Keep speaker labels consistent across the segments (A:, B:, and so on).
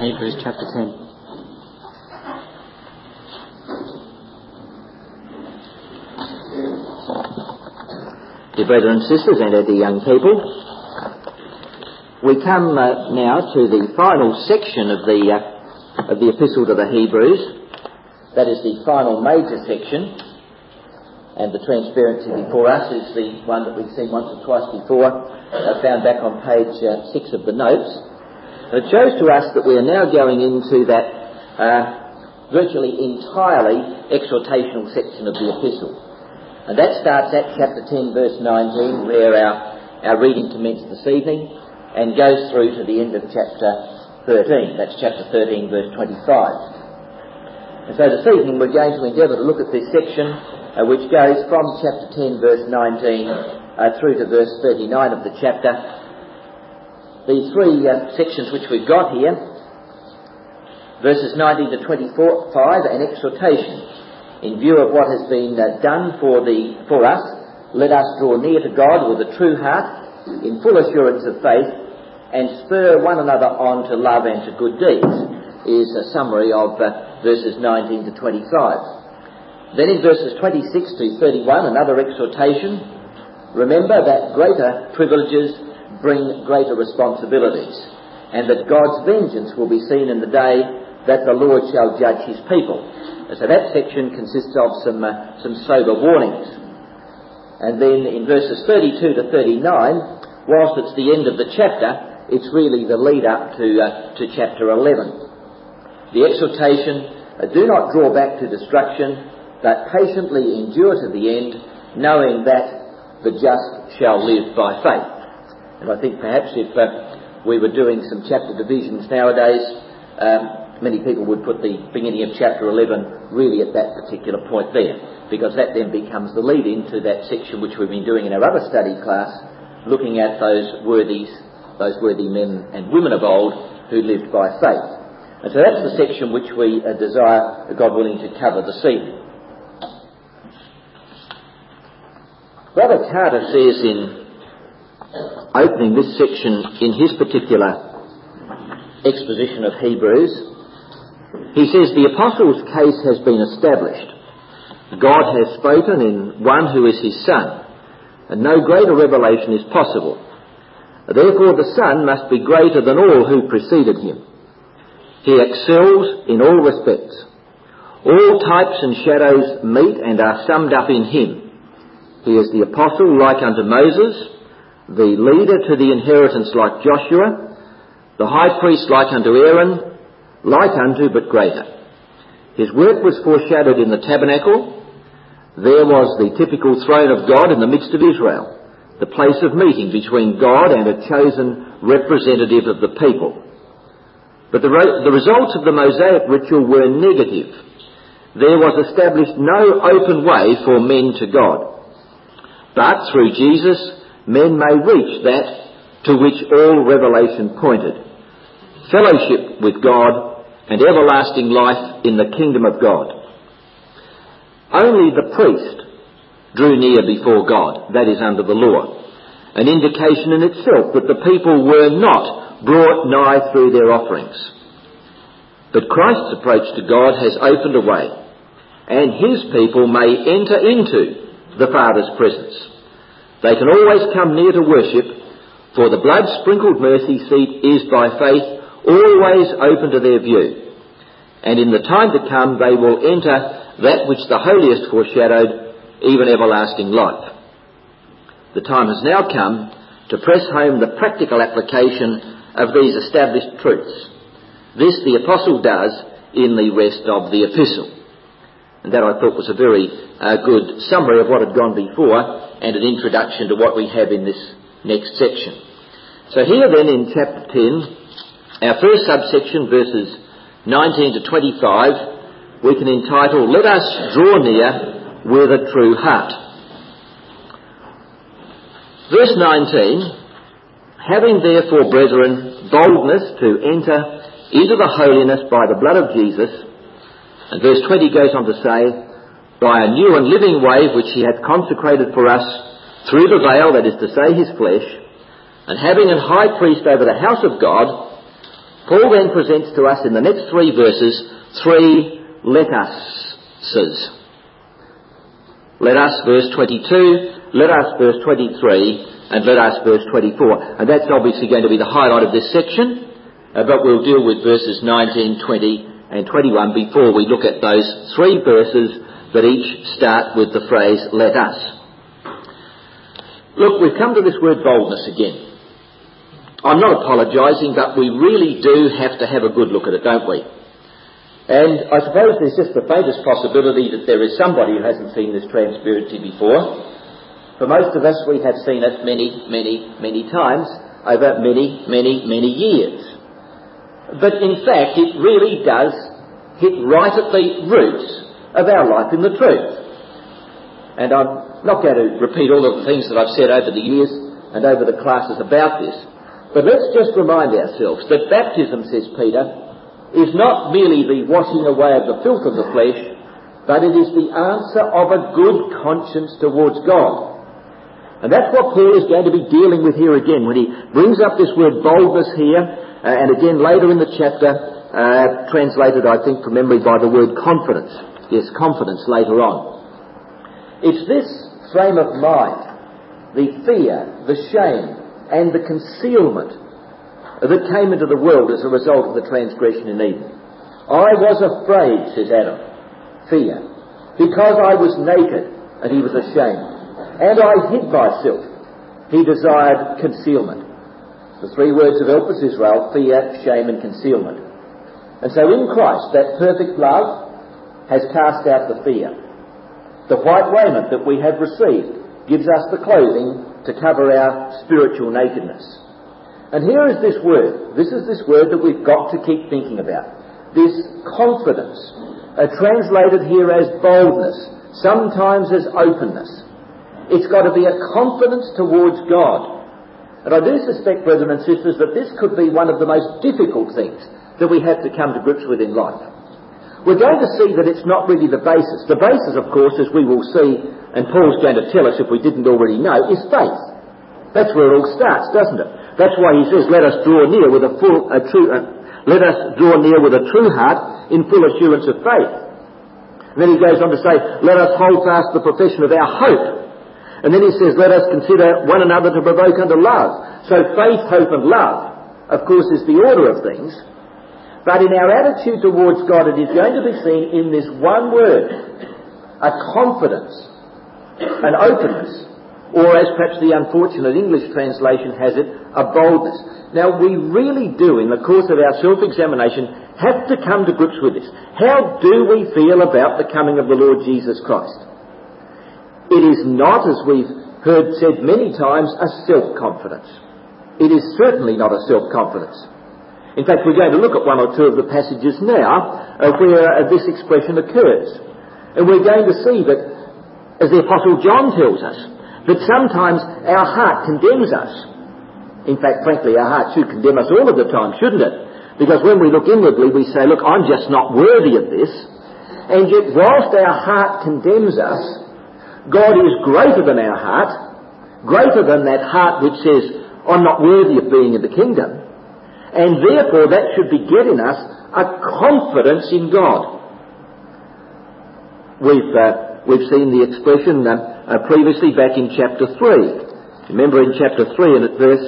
A: Hebrews chapter 10. Dear brethren and sisters and dear young people, we come now to the final section of the epistle to the Hebrews. That is the final major section, and the transparency before us is the one that we've seen once or twice before, found back on page 6 of the notes. And it shows to us that we are now going into that virtually entirely exhortational section of the epistle. And that starts at chapter 10 verse 19, where our reading commenced this evening, and goes through to the end of chapter 13. That's chapter 13 verse 25. And so this evening we're going to endeavour to look at this section which goes from chapter 10 verse 19 through to verse 39 of the chapter. The three sections which we've got here, verses 19 to 25, an exhortation. In view of what has been done for us, let us draw near to God with a true heart, in full assurance of faith, and spur one another on to love and to good deeds, is a summary of verses 19 to 25. Then in verses 26 to 31, another exhortation. Remember that greater privileges bring greater responsibilities, and that God's vengeance will be seen in the day that the Lord shall judge his people. So that section consists of some sober warnings. And then in verses 32 to 39, whilst it's the end of the chapter, it's really the lead up to chapter 11. The exhortation, do not draw back to destruction, but patiently endure to the end, knowing that the just shall live by faith. And I think perhaps if we were doing some chapter divisions nowadays, many people would put the beginning of chapter 11 really at that particular point there, because that then becomes the lead into that section which we've been doing in our other study class, looking at those worthy men and women of old who lived by faith. And so that's the section which we desire, God willing, to cover this evening. Brother Carter says in opening this section in his particular exposition of Hebrews, he says the apostle's case has been established. God has spoken in one who is his Son, and no greater revelation is possible. Therefore the Son must be greater than all who preceded him. He excels in all respects. All types and shadows meet and are summed up in him. He is the apostle like unto Moses, the leader to the inheritance like Joshua, the high priest like unto Aaron, like unto but greater. His work was foreshadowed in the tabernacle. There was the typical throne of God in the midst of Israel, the place of meeting between God and a chosen representative of the people. But the results of the Mosaic ritual were negative. There was established no open way for men to God. But through Jesus, men may reach that to which all revelation pointed: fellowship with God and everlasting life in the kingdom of God. Only the priest drew near before God, that is, under the law, an indication in itself that the people were not brought nigh through their offerings. But Christ's approach to God has opened a way, and his people may enter into the Father's presence. They can always come near to worship, for the blood-sprinkled mercy seat is by faith always open to their view, and in the time to come they will enter that which the holiest foreshadowed, even everlasting life. The time has now come to press home the practical application of these established truths. This the apostle does in the rest of the epistle. And that I thought was a very good summary of what had gone before, and an introduction to what we have in this next section. So here then in chapter 10, our first subsection, verses 19 to 25, we can entitle, Let Us Draw Near with a True Heart. Verse 19, Having therefore, brethren, boldness to enter into the holiness by the blood of Jesus. And verse 20 goes on to say, by a new and living way which he hath consecrated for us through the veil, that is to say, his flesh, and having an high priest over the house of God, Paul then presents to us in the next 3 verses 3 let us's. Let us, verse 22, let us, verse 23, and let us, verse 24. And that's obviously going to be the highlight of this section, but we'll deal with verses 19, 20 and 21 before we look at those 3 verses that each start with the phrase, let us. Look, we've come to this word boldness again. I'm not apologising, but we really do have to have a good look at it, don't we? And I suppose there's just the faintest possibility that there is somebody who hasn't seen this transparency before. For most of us, we have seen it many, many, many times over many, many, many years. But in fact, it really does hit right at the roots of our life in the truth. And I'm not going to repeat all of the things that I've said over the years and over the classes about this. But let's just remind ourselves that baptism, says Peter, is not merely the washing away of the filth of the flesh, but it is the answer of a good conscience towards God. And that's what Paul is going to be dealing with here again when he brings up this word boldness here, and again later in the chapter, translated, I think, from memory by the word confidence. Yes, confidence later on. It's this frame of mind, the fear, the shame, and the concealment that came into the world as a result of the transgression in Eden. I was afraid, says Adam, fear, because I was naked and he was ashamed. And I hid myself. He desired concealment. The 3 words of Elpis Israel, fear, shame and concealment. And so in Christ, that perfect love has cast out the fear. The white raiment that we have received gives us the clothing to cover our spiritual nakedness. And here is this word. This is this word that we've got to keep thinking about. This confidence, translated here as boldness, sometimes as openness. It's got to be a confidence towards God. And I do suspect, brethren and sisters, that this could be one of the most difficult things that we have to come to grips with in life. We're going to see that it's not really the basis. The basis, of course, as we will see, and Paul's going to tell us if we didn't already know, is faith. That's where it all starts, doesn't it? That's why he says, let us draw near with a true heart in full assurance of faith. And then he goes on to say, let us hold fast the profession of our hope. And then he says, let us consider one another to provoke unto love. So faith, hope and love, of course, is the order of things. But in our attitude towards God, it is going to be seen in this one word, a confidence, an openness, or as perhaps the unfortunate English translation has it, a boldness. Now, we really do, in the course of our self-examination, have to come to grips with this. How do we feel about the coming of the Lord Jesus Christ? It is not, as we've heard said many times, a self-confidence. It is certainly not a self-confidence. In fact, we're going to look at 1 or 2 of the passages now where this expression occurs. And we're going to see that, as the Apostle John tells us, that sometimes our heart condemns us. In fact, frankly, our heart should condemn us all of the time, shouldn't it? Because when we look inwardly, we say, look, I'm just not worthy of this. And yet, whilst our heart condemns us, God is greater than our heart, greater than that heart which says, I'm not worthy of being in the kingdom. And therefore, that should beget in us a confidence in God. We've seen the expression previously back in chapter 3. Remember in chapter 3 and at verse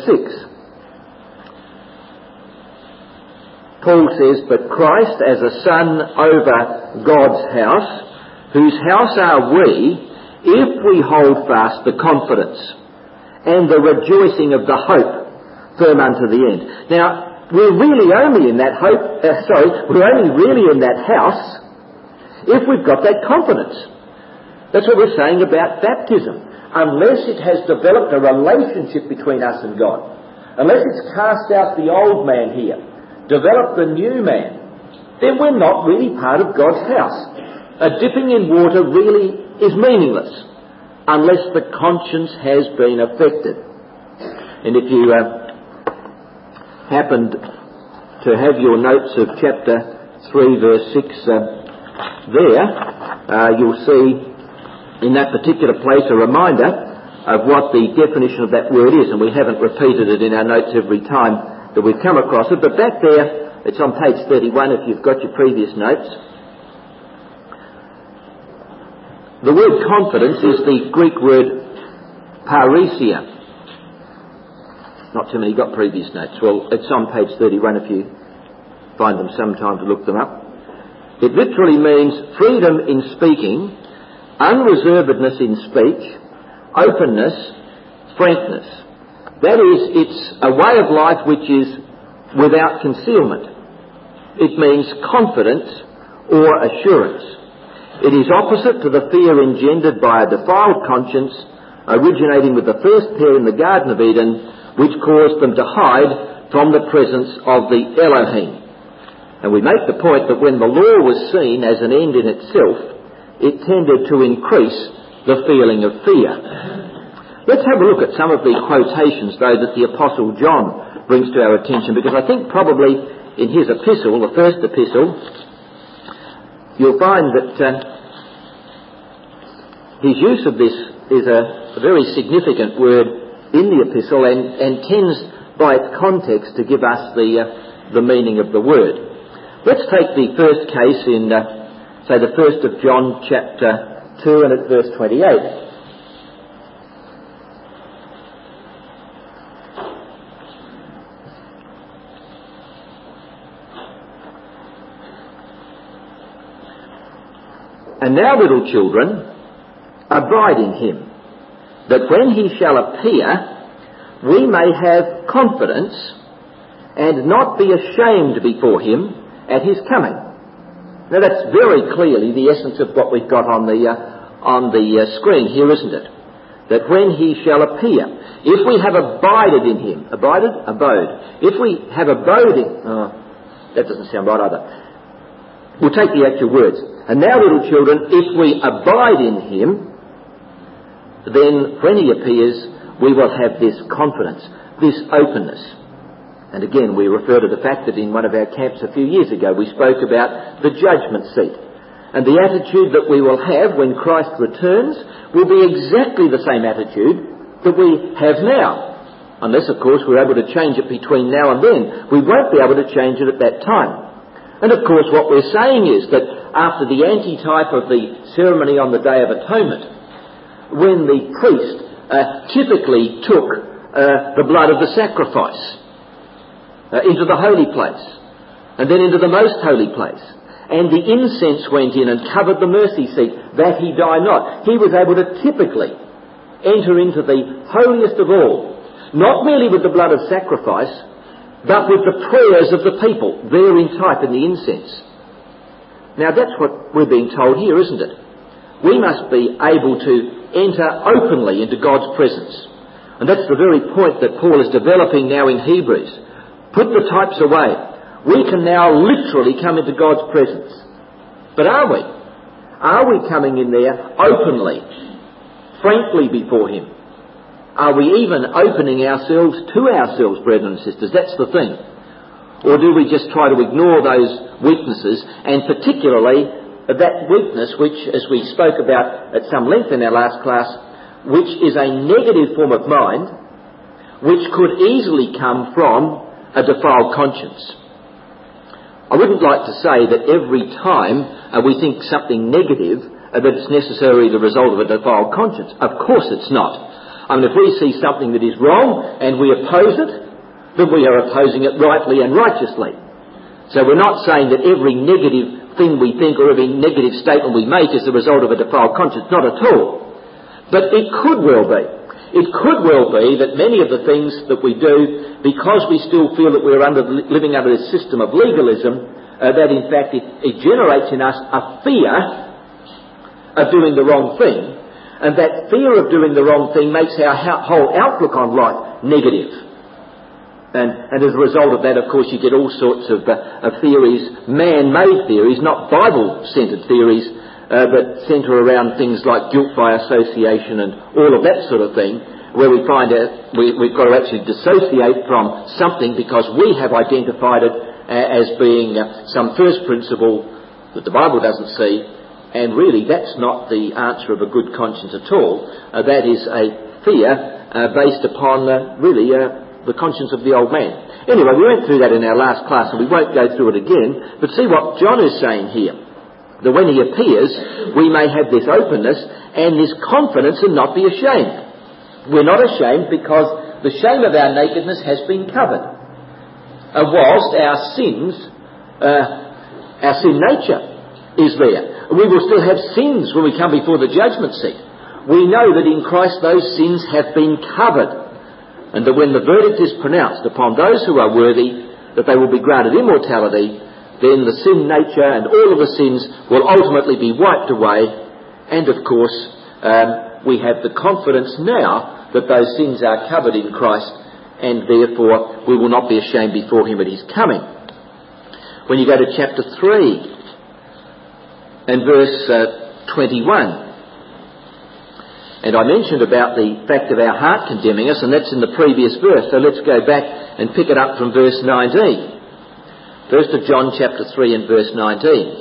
A: 6. Paul says, but Christ as a son over God's house, whose house are we, if we hold fast the confidence and the rejoicing of the hope firm unto the end. Now, we're really only in that we're only really in that house if we've got that confidence. That's what we're saying about baptism. Unless it has developed a relationship between us and God, unless it's cast out the old man here, developed the new man, then we're not really part of God's house. A dipping in water really is meaningless unless the conscience has been affected. And if you happened to have your notes of chapter 3 verse 6 you'll see in that particular place a reminder of what the definition of that word is, and we haven't repeated it in our notes every time that we've come across it, but that there It's on page 31 if you've got your previous notes. The word confidence is the Greek word parousia. Not too many got previous notes. Well, it's on page 31 if you find them sometime to look them up. It literally means freedom in speaking, unreservedness in speech, openness, frankness. That is, it's a way of life which is without concealment. It means confidence or assurance. It is opposite to the fear engendered by a defiled conscience originating with the first pair in the Garden of Eden, which caused them to hide from the presence of the Elohim. And we make the point that when the law was seen as an end in itself, it tended to increase the feeling of fear. Let's have a look at some of the quotations, though, that the Apostle John brings to our attention, because I think probably in his epistle, the first epistle, you'll find that his use of this is a very significant word in the epistle and tends by its context to give us the meaning of the word. Let's take the first case in, say, the 1st of John chapter 2 and at verse 28. And now, little children, abide in him, that when he shall appear, we may have confidence and not be ashamed before him at his coming. Now that's very clearly the essence of what we've got on the screen here, isn't it? That when he shall appear, if we have abided in him, abode. If we have abode that doesn't sound right either. We'll take the actual words. And now, little children, if we abide in him, then when he appears, we will have this confidence, this openness. And again, we refer to the fact that in one of our camps a few years ago, we spoke about the judgment seat. And the attitude that we will have when Christ returns will be exactly the same attitude that we have now. Unless, of course, we're able to change it between now and then. We won't be able to change it at that time. And of course, what we're saying is that after the antitype of the ceremony on the Day of Atonement, when the priest typically took the blood of the sacrifice into the holy place, and then into the most holy place, and the incense went in and covered the mercy seat, that he die not, he was able to typically enter into the holiest of all, not merely with the blood of sacrifice, but with the prayers of the people, there in type in the incense. Now that's what we're being told here, isn't it? We must be able to enter openly into God's presence. And that's the very point that Paul is developing now in Hebrews. Put the types away. We can now literally come into God's presence. But are we? Are we coming in there openly, frankly before him? Are we even opening ourselves to ourselves, brethren and sisters? That's the thing. Or do we just try to ignore those weaknesses, and particularly that weakness which, as we spoke about at some length in our last class, which is a negative form of mind, which could easily come from a defiled conscience. I wouldn't like to say that every time we think something negative, that it's necessarily the result of a defiled conscience. Of course it's not. I mean, if we see something that is wrong and we oppose it, then we are opposing it rightly and righteously. So we're not saying that every negative thing we think or every negative statement we make is the result of a defiled conscience. Not at all. But it could well be. It could well be that many of the things that we do, because we still feel that we're living under this system of legalism, that in fact it generates in us a fear of doing the wrong thing. And that fear of doing the wrong thing makes our whole outlook on life negative. And as a result of that, of course, you get all sorts of theories, man-made theories, not Bible-centred theories, but centre around things like guilt by association and all of that sort of thing, where we find we've got to actually dissociate from something because we have identified it as being some first principle that the Bible doesn't see. And really, that's not the answer of a good conscience at all. That is a fear based upon really the conscience of the old man. Anyway, we went through that in our last class and we won't go through it again, but see what John is saying here. That when he appears, we may have this openness and this confidence and not be ashamed. We're not ashamed because the shame of our nakedness has been covered. Whilst our sin nature is there. We will still have sins when we come before the judgment seat. We know that in Christ those sins have been covered, and that when the verdict is pronounced upon those who are worthy, that they will be granted immortality, then the sin nature and all of the sins will ultimately be wiped away, and of course we have the confidence now that those sins are covered in Christ, and therefore we will not be ashamed before him at his coming. When you go to chapter 3 and verse 21, and I mentioned about the fact of our heart condemning us, and that's in the previous verse, so let's go back and pick it up from verse 19. 1 John chapter 3 and verse 19.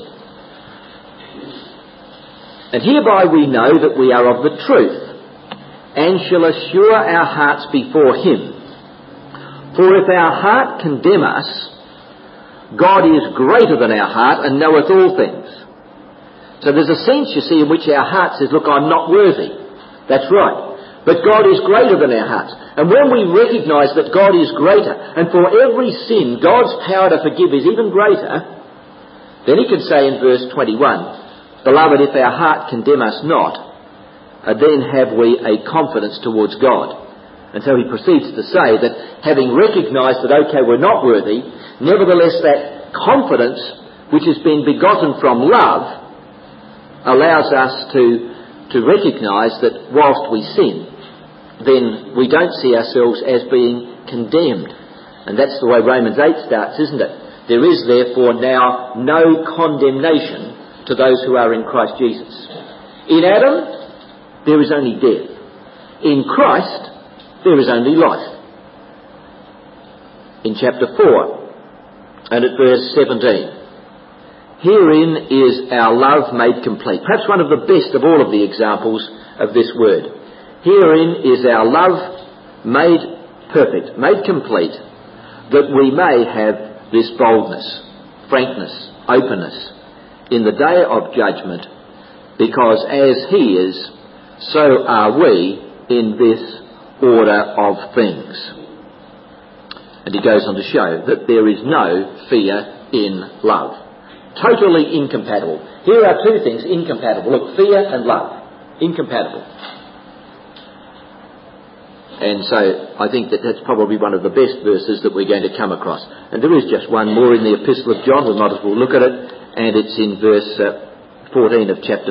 A: And hereby we know that we are of the truth, and shall assure our hearts before him. For if our heart condemn us, God is greater than our heart and knoweth all things. So there's a sense, you see, in which our heart says, look, I'm not worthy. That's right. But God is greater than our hearts. And when we recognise that God is greater, and for every sin God's power to forgive is even greater, then he can say in verse 21, Beloved, if our heart condemn us not, then have we a confidence towards God. And so he proceeds to say that having recognised that, okay, we're not worthy, nevertheless that confidence which has been begotten from love allows us to recognise that whilst we sin, then we don't see ourselves as being condemned. And that's the way Romans 8 starts, isn't it? There is therefore now no condemnation to those who are in Christ Jesus. In Adam, there is only death. In Christ, there is only life. In chapter 4 and at verse 17, herein is our love made complete. Perhaps one of the best of all of the examples of this word. Herein is our love made perfect, made complete, that we may have this boldness, frankness, openness in the day of judgment, because as he is, so are we in this order of things. And he goes on to show that there is no fear in love. Totally incompatible. Here are two things incompatible. Look, fear and love. Incompatible. And so I think that that's probably one of the best verses that we're going to come across. And there is just one more in the Epistle of John. We might as well look at it. And it's in verse 14 of chapter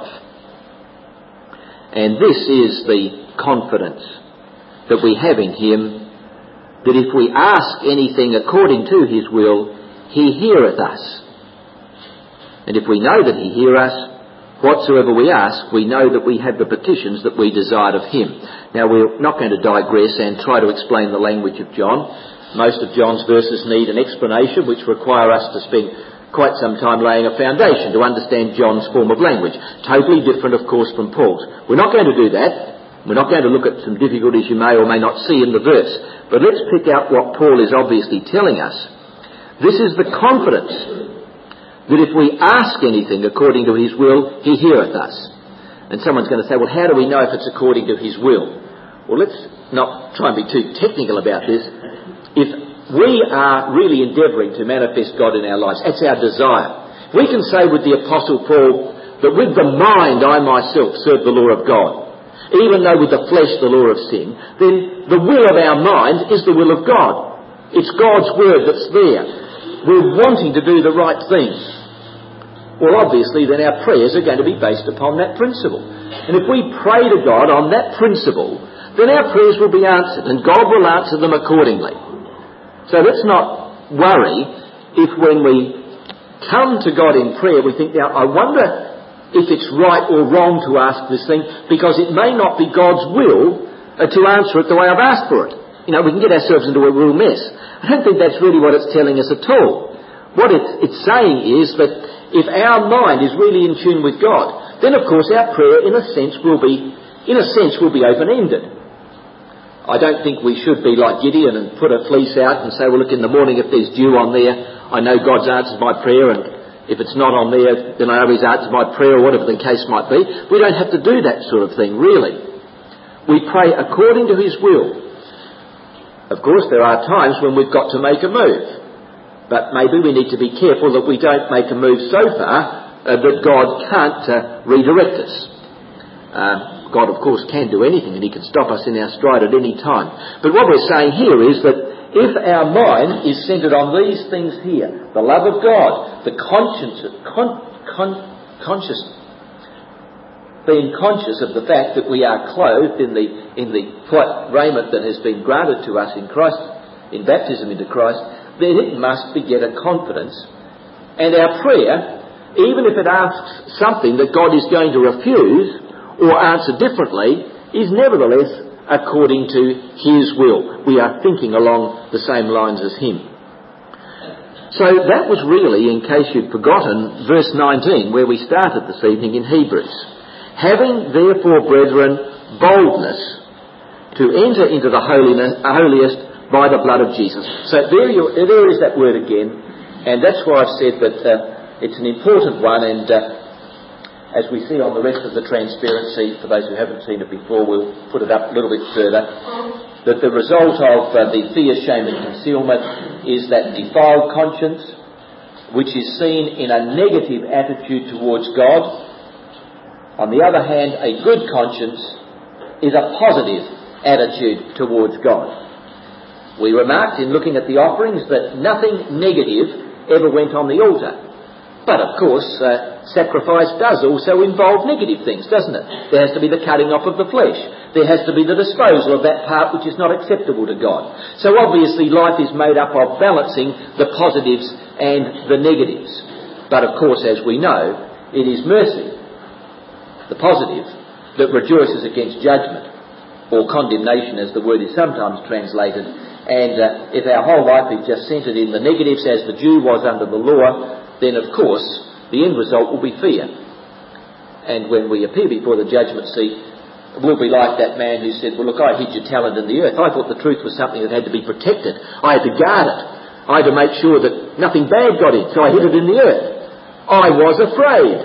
A: 5. And this is the confidence that we have in him, that if we ask anything according to his will, he heareth us. And if we know that he hear us, whatsoever we ask, we know that we have the petitions that we desired of him. Now, we're not going to digress and try to explain the language of John. Most of John's verses need an explanation, which require us to spend quite some time laying a foundation to understand John's form of language. Totally different, of course, from Paul's. We're not going to do that. We're not going to look at some difficulties you may or may not see in the verse. But let's pick out what Paul is obviously telling us. This is the confidence that if we ask anything according to his will, he heareth us. And someone's going to say, well, how do we know if it's according to his will? Well, let's not try and be too technical about this. If we are really endeavouring to manifest God in our lives, that's our desire. We can say with the Apostle Paul that with the mind I myself serve the law of God, even though with the flesh the law of sin, then the will of our mind is the will of God. It's God's word that's there. We're wanting to do the right thing. Well, obviously, then our prayers are going to be based upon that principle. And if we pray to God on that principle, then our prayers will be answered, and God will answer them accordingly. So let's not worry if when we come to God in prayer, we think, now, I wonder if it's right or wrong to ask this thing, because it may not be God's will to answer it the way I've asked for it. You know, we can get ourselves into a real mess. I don't think that's really what it's telling us at all. What it's saying is that if our mind is really in tune with God, then of course our prayer in a sense will be open-ended. I don't think we should be like Gideon and put a fleece out and say, well, look, in the morning if there's dew on there, I know God's answered my prayer, and if it's not on there, then I know He's answered my prayer, or whatever the case might be. We don't have to do that sort of thing, really. We pray according to His will. Of course, there are times when we've got to make a move, but maybe we need to be careful that we don't make a move so far that God can't redirect us. God, of course, can do anything, and He can stop us in our stride at any time. But what we're saying here is that if our mind is centred on these things here, the love of God, the being conscious of the fact that we are clothed in the raiment that has been granted to us in Christ, in baptism into Christ, then it must beget a confidence. And our prayer, even if it asks something that God is going to refuse or answer differently, is nevertheless according to His will. We are thinking along the same lines as Him. So that was really, in case you'd forgotten, verse 19, where we started this evening in Hebrews. Having therefore, brethren, boldness to enter into the holiest by the blood of Jesus. So there is that word again, and that's why I've said that it's an important one, and as we see on the rest of the transparency, for those who haven't seen it before, we'll put it up a little bit further, that the result of the fear, shame and concealment is that defiled conscience, which is seen in a negative attitude towards God. On the other hand, a good conscience is a positive attitude towards God. We remarked in looking at the offerings that nothing negative ever went on the altar. But of course, sacrifice does also involve negative things, doesn't it? There has to be the cutting off of the flesh. There has to be the disposal of that part which is not acceptable to God. So obviously life is made up of balancing the positives and the negatives. But of course, as we know, it is mercy, the positive, that rejoices against judgment, or condemnation as the word is sometimes translated. And if our whole life is just centred in the negatives as the Jew was under the law, then of course the end result will be fear. And when we appear before the judgment seat, we'll be like that man who said, well look, I hid your talent in the earth. I thought the truth was something that had to be protected. I had to guard it. I had to make sure that nothing bad got in, so I hid it in the earth. I was afraid,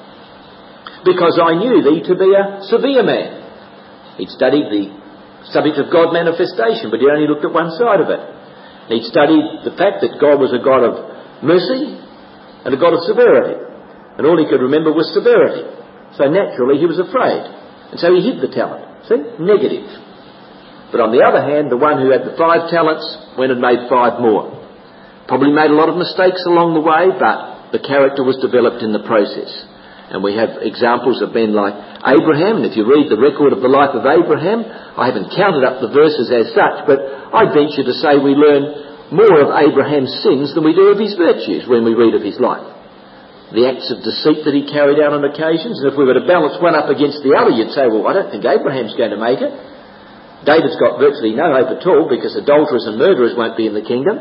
A: because I knew thee to be a severe man. He'd studied the subject of God manifestation, but he only looked at one side of it. He'd studied the fact that God was a God of mercy and a God of severity, and all he could remember was severity. So naturally he was afraid, and so he hid the talent. See? Negative. But on the other hand, the one who had the 5 talents went and made 5 more. Probably made a lot of mistakes along the way, but the character was developed in the process. And we have examples of men like Abraham, and if you read the record of the life of Abraham, I haven't counted up the verses as such, but I venture to say we learn more of Abraham's sins than we do of his virtues when we read of his life. The acts of deceit that he carried out on occasions, and if we were to balance one up against the other, you'd say, well, I don't think Abraham's going to make it. David's got virtually no hope at all, because adulterers and murderers won't be in the kingdom.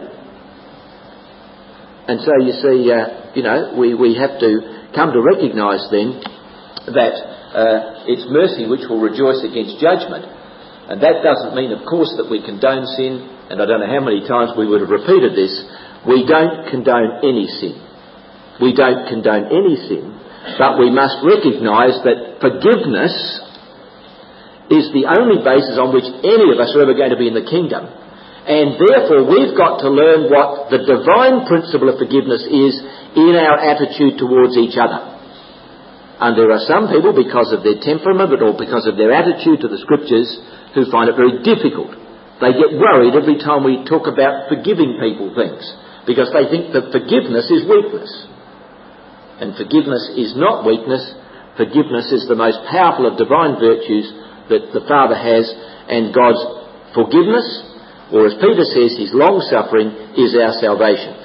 A: And so you see, we have to come to recognise then that it's mercy which will rejoice against judgment. And that doesn't mean, of course, that we condone sin, and I don't know how many times we would have repeated this. We don't condone any sin. We don't condone any sin, but we must recognise that forgiveness is the only basis on which any of us are ever going to be in the kingdom. And therefore we've got to learn what the divine principle of forgiveness is in our attitude towards each other. And there are some people, because of their temperament or because of their attitude to the Scriptures, who find it very difficult. They get worried every time we talk about forgiving people things, because they think that forgiveness is weakness. And forgiveness is not weakness. Forgiveness is the most powerful of divine virtues that the Father has, and God's forgiveness, or as Peter says, His long-suffering, is our salvation.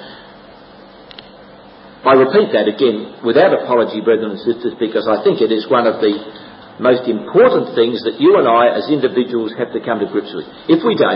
A: I repeat that again without apology, brethren and sisters, because I think it is one of the most important things that you and I as individuals have to come to grips with. If we don't,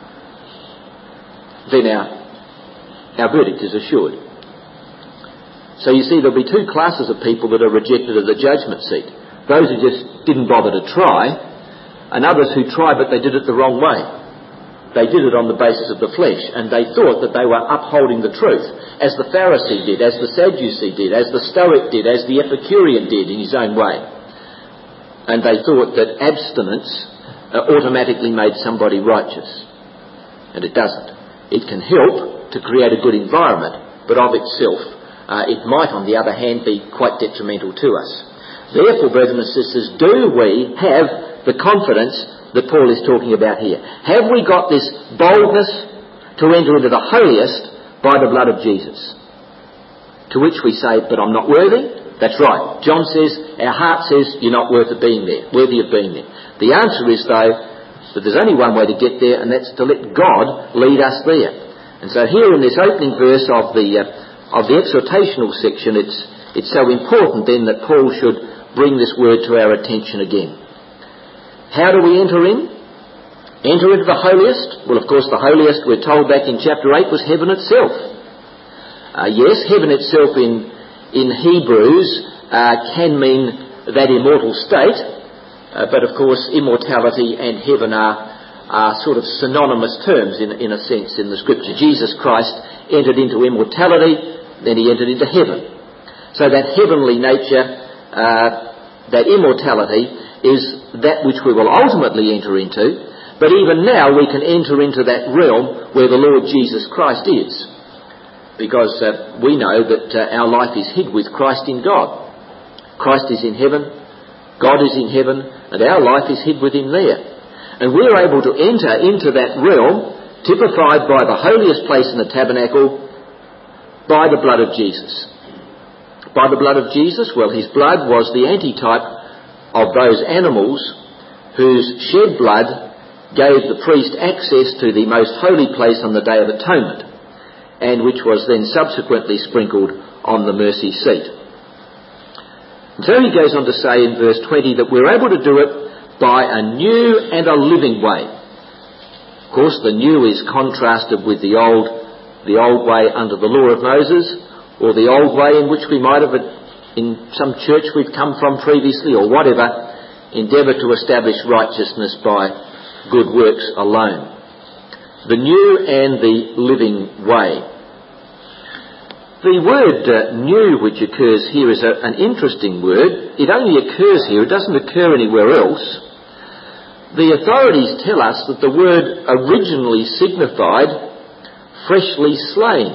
A: then our verdict is assured. So you see, there'll be 2 classes of people that are rejected at the judgment seat. Those who just didn't bother to try, and others who tried, but they did it the wrong way. They did it on the basis of the flesh, and they thought that they were upholding the truth, as the Pharisee did, as the Sadducee did, as the Stoic did, as the Epicurean did in his own way. And they thought that abstinence automatically made somebody righteous. And it doesn't. It can help to create a good environment, but of itself, it might, on the other hand, be quite detrimental to us. Therefore, brethren and sisters, do we have the confidence that Paul is talking about here? Have we got this boldness to enter into the holiest by the blood of Jesus? To which we say, but I'm not worthy. That's right. John says, our heart says, you're not worthy of being there. The answer is, though, that there's only one way to get there, and that's to let God lead us there. And so here in this opening verse of the exhortational section, it's so important then that Paul should bring this word to our attention again. How do we enter in? Enter into the holiest? Well, of course, the holiest, we're told back in chapter 8, was heaven itself. Yes, heaven itself in Hebrews can mean that immortal state, but of course immortality and heaven are sort of synonymous terms in a sense in the Scripture. Jesus Christ entered into immortality, then he entered into heaven. So that heavenly nature, that immortality, is that which we will ultimately enter into, but even now we can enter into that realm where the Lord Jesus Christ is, because we know that our life is hid with Christ in God. Christ is in heaven, God is in heaven, and our life is hid with him there. And we're able to enter into that realm, typified by the holiest place in the tabernacle, by the blood of Jesus. By the blood of Jesus, well, his blood was the antitype of those animals whose shed blood gave the priest access to the most holy place on the Day of Atonement, and which was then subsequently sprinkled on the mercy seat. And so he goes on to say in verse 20 that we're able to do it by a new and a living way. Of course, the new is contrasted with the old way under the law of Moses, or the old way in which we might have, in some church we've come from previously, or whatever, endeavour to establish righteousness by good works alone. The new and the living way. The word new, which occurs here, is an interesting word. It only occurs here, it doesn't occur anywhere else. The authorities tell us that the word originally signified freshly slain.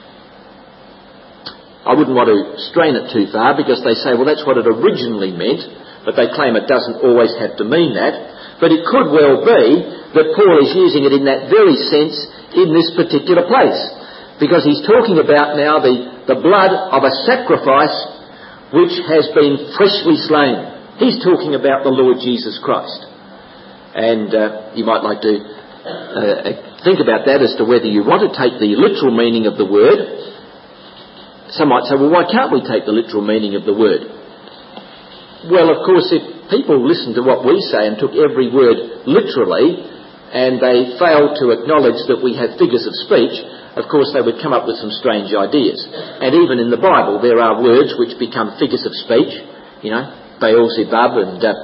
A: I wouldn't want to strain it too far, because they say, well, that's what it originally meant, but they claim it doesn't always have to mean that. But it could well be that Paul is using it in that very sense in this particular place, because he's talking about now the blood of a sacrifice which has been freshly slain. He's talking about the Lord Jesus Christ. And you might like to think about that as to whether you want to take the literal meaning of the word. Some might say, well, why can't we take the literal meaning of the word? Well, of course, if people listened to what we say and took every word literally, and they failed to acknowledge that we have figures of speech, of course they would come up with some strange ideas. And even in the Bible there are words which become figures of speech, Beelzebub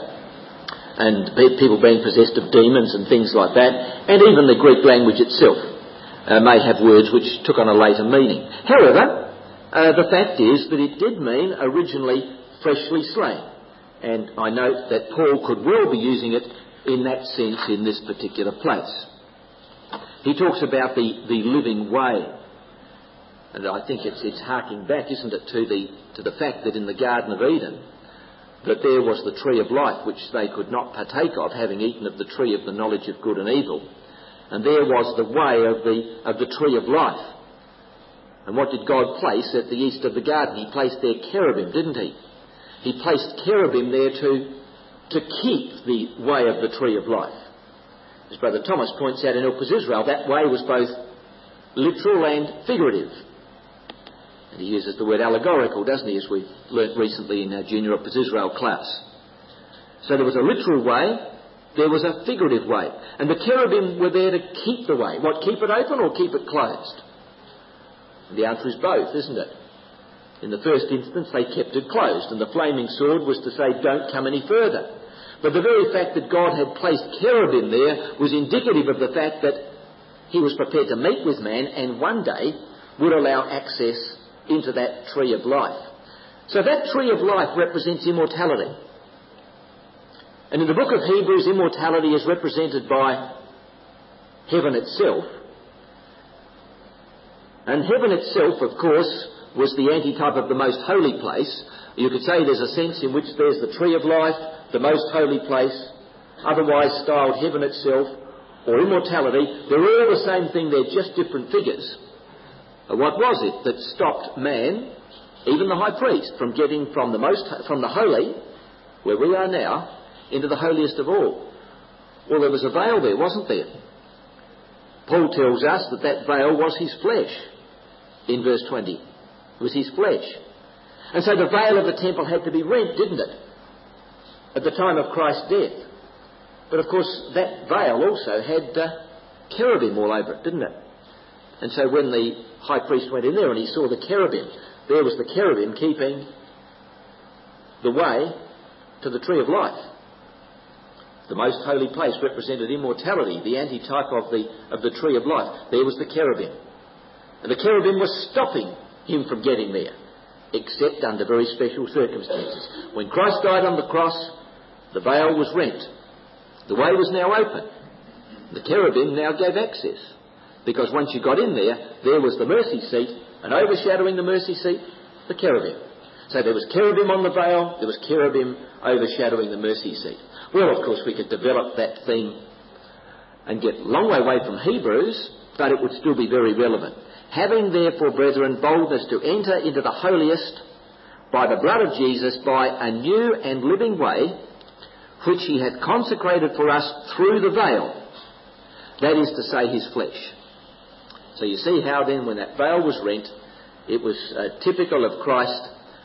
A: and people being possessed of demons and things like that. And even the Greek language itself may have words which took on a later meaning. However, the fact is that it did mean originally freshly slain. And I note that Paul could well be using it in that sense in this particular place. He talks about the living way. And I think it's harking back, isn't it, to the fact that in the Garden of Eden, that there was the tree of life which they could not partake of, having eaten of the tree of the knowledge of good and evil. And there was the way of the tree of life. And what did God place at the east of the garden? He placed there cherubim, didn't he? He placed cherubim there to keep the way of the tree of life. As Brother Thomas points out in Ilkes Israel, that way was both literal and figurative. And he uses the word allegorical, doesn't he, as we've learnt recently in our Junior Ilkes Israel class. So there was a literal way, there was a figurative way. And the cherubim were there to keep the way. What, keep it open or keep it closed? And the answer is both, isn't it? In the first instance, they kept it closed, and the flaming sword was to say, don't come any further. But the very fact that God had placed cherubim there was indicative of the fact that he was prepared to meet with man and one day would allow access into that tree of life. So that tree of life represents immortality. And in the book of Hebrews, immortality is represented by heaven itself. And heaven itself, of course, was the antitype of the most holy place. You could say there's a sense in which there's the tree of life, the most holy place, otherwise styled heaven itself, or immortality. They're all the same thing, they're just different figures. What was it that stopped man, even the high priest, from getting from the holy, where we are now, into the holiest of all? Well, there was a veil there, wasn't there? Paul tells us that that veil was his flesh, in verse 20. It was his flesh. And so the veil of the temple had to be rent, didn't it? At the time of Christ's death. But of course, that veil also had cherubim all over it, didn't it? And so when the high priest went in there and he saw the cherubim, there was the cherubim keeping the way to the tree of life. The most holy place represented immortality, the antitype of the tree of life. There was the cherubim. And the cherubim was stopping him from getting there, except under very special circumstances. When Christ died on the cross, the veil was rent. The way was now open. The cherubim now gave access. Because once you got in there was the mercy seat, and overshadowing the mercy seat, the cherubim. So there was cherubim on the veil, there was cherubim overshadowing the mercy seat. Well, of course, we could develop that theme and get a long way away from Hebrews, but it would still be very relevant. Having therefore, brethren, boldness to enter into the holiest by the blood of Jesus, by a new and living way, which he hath consecrated for us through the veil, that is to say, his flesh. So you see how then, when that veil was rent, it was typical of Christ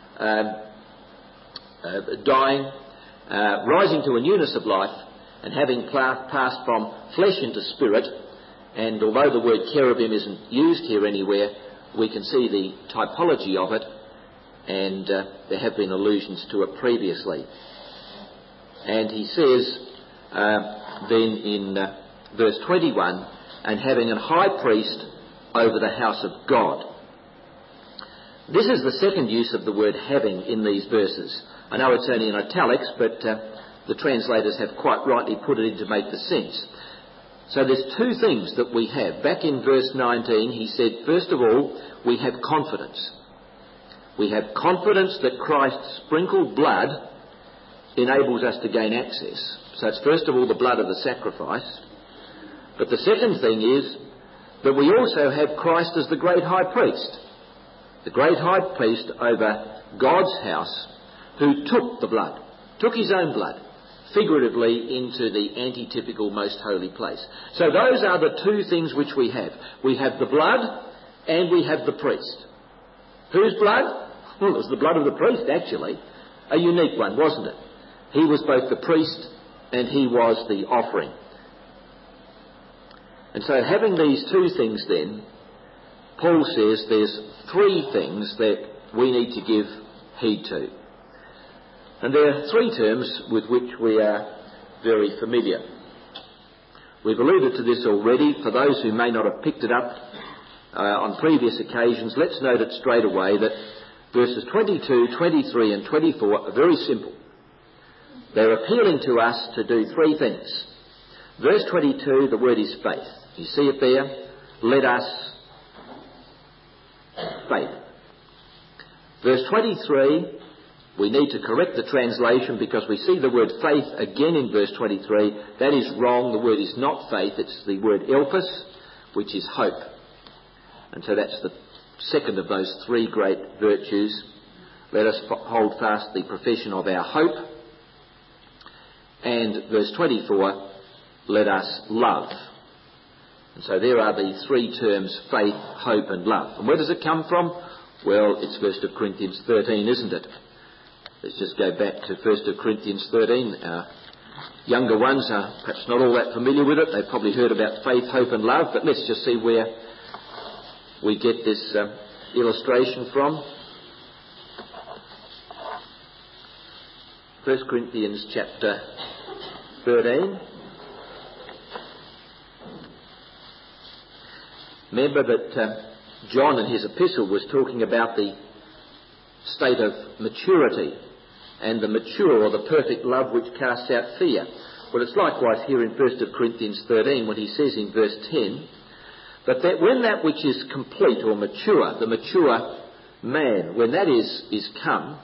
A: dying, rising to a newness of life, and having passed from flesh into spirit. And although the word cherubim isn't used here anywhere, we can see the typology of it, and there have been allusions to it previously. And he says then in verse 21, and having a high priest over the house of God. This is the second use of the word having in these verses. I know it's only in italics, but the translators have quite rightly put it in to make the sense. So there's two things that we have. Back in verse 19, he said, first of all, we have confidence. We have confidence that Christ's sprinkled blood enables us to gain access. So it's first of all the blood of the sacrifice. But the second thing is that we also have Christ as the great high priest. The great high priest over God's house, who took the blood, took his own blood, figuratively into the antitypical most holy place. So those are the two things which we have. We have the blood and we have the priest. Whose blood? Well, it was the blood of the priest, actually. A unique one, wasn't it? He was both the priest and he was the offering. And so having these two things then, Paul says there's three things that we need to give heed to. And there are three terms with which we are very familiar. We've alluded to this already. For those who may not have picked it up on previous occasions, let's note it straight away that verses 22, 23 and 24 are very simple. They're appealing to us to do three things. Verse 22, the word is faith. You see it there? Let us faith. Verse 23, we need to correct the translation because we see the word faith again in verse 23. That is wrong. The word is not faith. It's the word elpis, which is hope. And so that's the second of those three great virtues. Let us hold fast the profession of our hope. And verse 24, let us love. And so there are the three terms, faith, hope and love. And where does it come from? Well, it's 1 Corinthians 13, isn't it? Let's just go back to 1 Corinthians 13. Our younger ones are perhaps not all that familiar with it. They've probably heard about faith, hope and love, but let's just see where we get this illustration from. 1 Corinthians chapter 13. Remember that John in his epistle was talking about the state of maturity and the mature or the perfect love which casts out fear. Well, it's likewise here in 1 Corinthians 13 when he says in verse 10, but that when that which is complete or mature, the mature man, when that is come,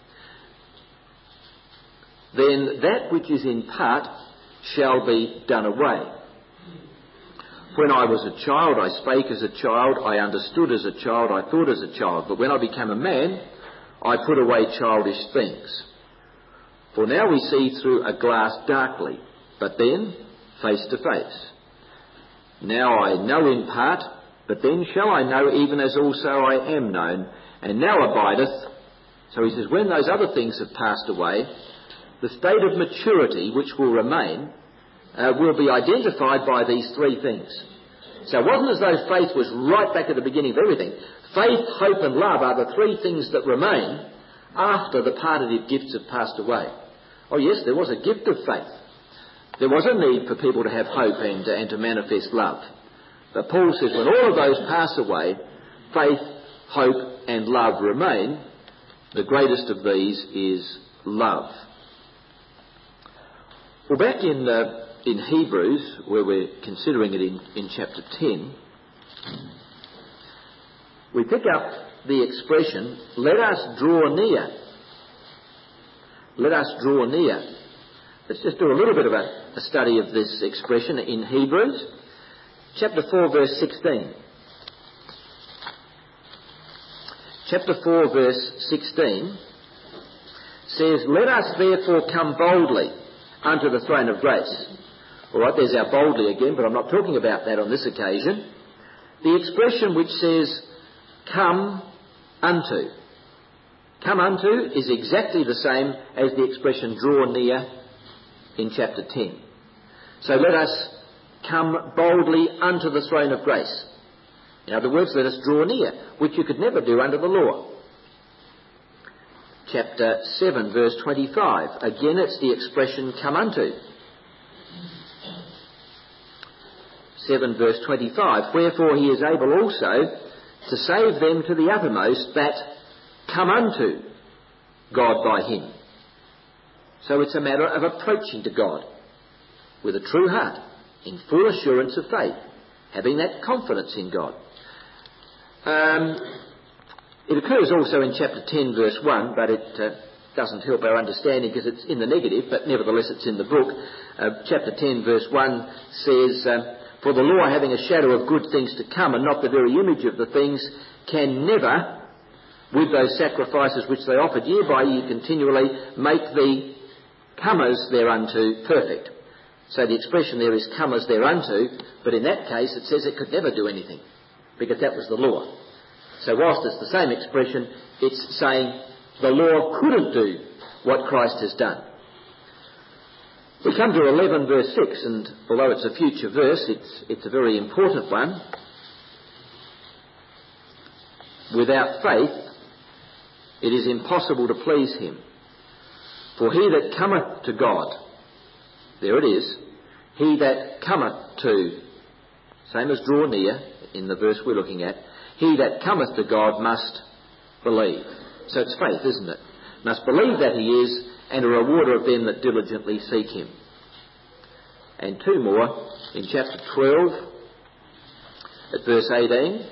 A: then that which is in part shall be done away. When I was a child, I spake as a child, I understood as a child, I thought as a child. But when I became a man, I put away childish things. For now we see through a glass darkly, but then face to face. Now I know in part, but then shall I know even as also I am known. And now abideth, so he says, when those other things have passed away, the state of maturity which will remain will be identified by these three things. So it wasn't as though faith was right back at the beginning of everything. Faith, hope and love are the three things that remain after the partitive gifts have passed away. Oh yes, there was a gift of faith. There was a need for people to have hope and to manifest love. But Paul says when all of those pass away, faith, hope and love remain. The greatest of these is love. Well, back in Hebrews, where we're considering it in chapter 10, we pick up the expression, let us draw near. Let us draw near. Let's just do a little bit of a study of this expression in Hebrews. Chapter 4, verse 16. Chapter 4, verse 16 says, let us therefore come boldly unto the throne of grace. All right, there's our boldly again, but I'm not talking about that on this occasion. The expression which says, come unto. Come unto is exactly the same as the expression draw near in chapter 10. So let us come boldly unto the throne of grace. In other words, let us draw near, which you could never do under the law. Chapter 7, verse 25. Again, it's the expression come unto. 7, verse 25. Wherefore he is able also to save them to the uttermost that come unto God by him. So it's a matter of approaching to God with a true heart, in full assurance of faith, having that confidence in God. It occurs also in chapter 10, verse 1, but it doesn't help our understanding because it's in the negative, but nevertheless it's in the book. Chapter 10, verse 1 says, for the law having a shadow of good things to come and not the very image of the things can never, with those sacrifices which they offered year by year continually, make the comers thereunto perfect. So the expression there is comers thereunto, but in that case it says it could never do anything because that was the law. So whilst it's the same expression, it's saying the law couldn't do what Christ has done. We come to 11 verse 6, and although it's a future verse, it's a very important one. Without faith, it is impossible to please him. For he that cometh to God, there it is, he that cometh to, same as draw near in the verse we're looking at, he that cometh to God must believe. So it's faith, isn't it? Must believe that he is, and a rewarder of them that diligently seek him. And two more in chapter 12 at verse 18.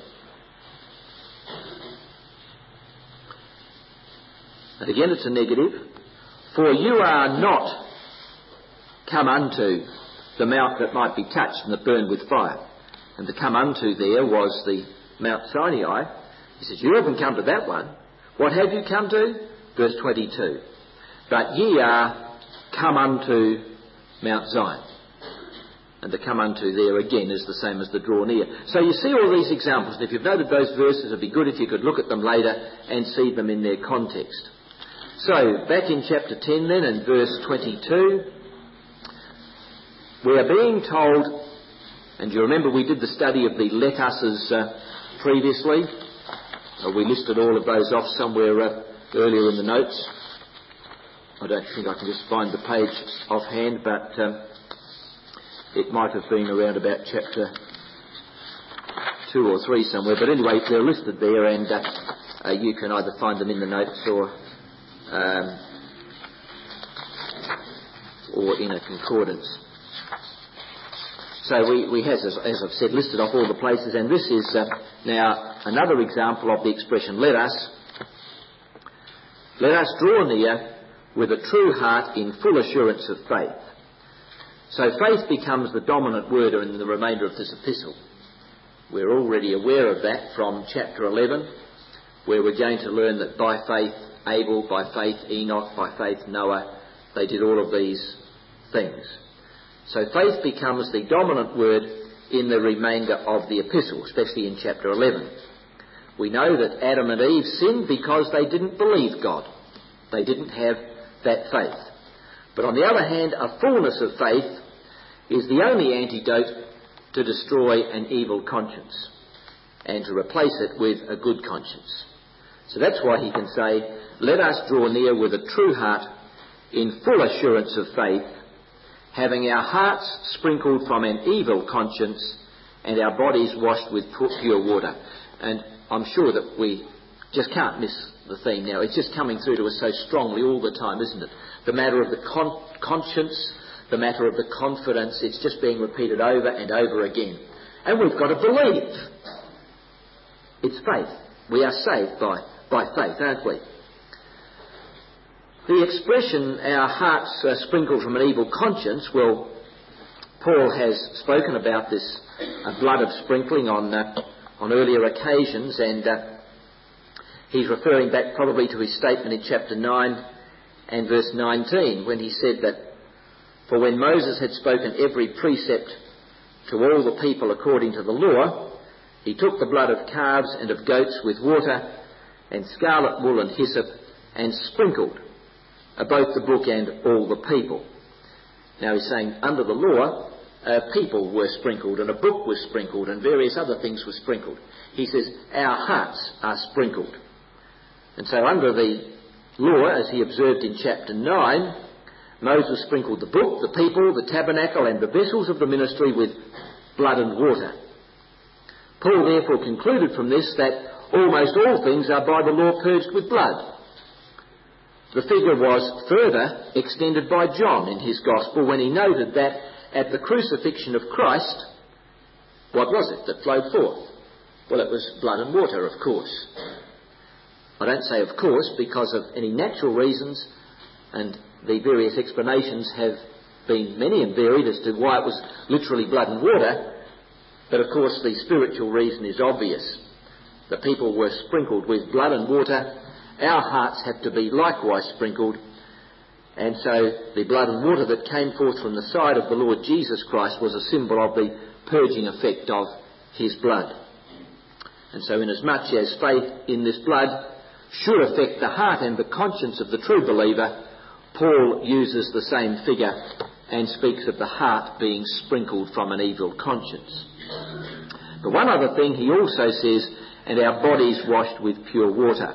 A: And again it's a negative. For you are not come unto the mount that might be touched and that burned with fire. And the come unto there was the Mount Sinai. He says, you haven't come to that one. What have you come to? Verse 22. But ye are come unto Mount Zion. And the come unto there again is the same as the draw near. So you see all these examples, and if you've noted those verses, it would be good if you could look at them later and see them in their context. So, back in chapter 10 then, and verse 22, we are being told, and you remember we did the study of the let us's previously. We listed all of those off somewhere earlier in the notes. I don't think I can just find the page offhand, but it might have been around about chapter 2 or 3 somewhere. But anyway, they're listed there, and you can either find them in the notes or in a concordance. So we has, as I've said, listed off all the places, and this is now another example of the expression, let us draw near with a true heart in full assurance of faith. So faith becomes the dominant word in the remainder of this epistle. We're already aware of that from chapter 11, where we're going to learn that by faith Abel, by faith Enoch, by faith Noah, they did all of these things. So faith becomes the dominant word in the remainder of the epistle, especially in chapter 11. We know that Adam and Eve sinned because they didn't believe God. They didn't have that faith. But on the other hand, a fullness of faith is the only antidote to destroy an evil conscience and to replace it with a good conscience. So that's why he can say, let us draw near with a true heart in full assurance of faith, having our hearts sprinkled from an evil conscience and our bodies washed with pure water. And I'm sure that we just can't miss the theme now. It's just coming through to us so strongly all the time, isn't it? The matter of the conscience, the matter of the confidence, it's just being repeated over and over again. And we've got to believe. It's faith. We are saved by faith, aren't we? The expression, our hearts are sprinkled from an evil conscience, well, Paul has spoken about this blood of sprinkling on earlier occasions, and he's referring back probably to his statement in chapter 9 and verse 19, when he said that, for when Moses had spoken every precept to all the people according to the law, he took the blood of calves and of goats with water and scarlet wool and hyssop and sprinkled both the book and all the people. Now he's saying under the law, people were sprinkled and a book was sprinkled and various other things were sprinkled. He says our hearts are sprinkled. And so under the law, as he observed in chapter 9, Moses sprinkled the book, the people, the tabernacle and the vessels of the ministry with blood and water. Paul therefore concluded from this that almost all things are by the law purged with blood. The figure was further extended by John in his Gospel when he noted that at the crucifixion of Christ, what was it that flowed forth? Well, it was blood and water, of course. I don't say of course because of any natural reasons, and the various explanations have been many and varied as to why it was literally blood and water, but of course the spiritual reason is obvious. The people were sprinkled with blood and water. Our hearts have to be likewise sprinkled, and so the blood and water that came forth from the side of the Lord Jesus Christ was a symbol of the purging effect of his blood. And so inasmuch as faith in this blood should affect the heart and the conscience of the true believer, Paul uses the same figure and speaks of the heart being sprinkled from an evil conscience. But one other thing he also says, and our bodies washed with pure water.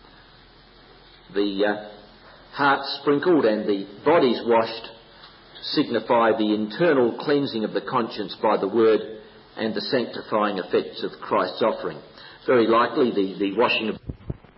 A: The heart sprinkled and the bodies washed signify the internal cleansing of the conscience by the word and the sanctifying effects of Christ's offering. Very likely the washing of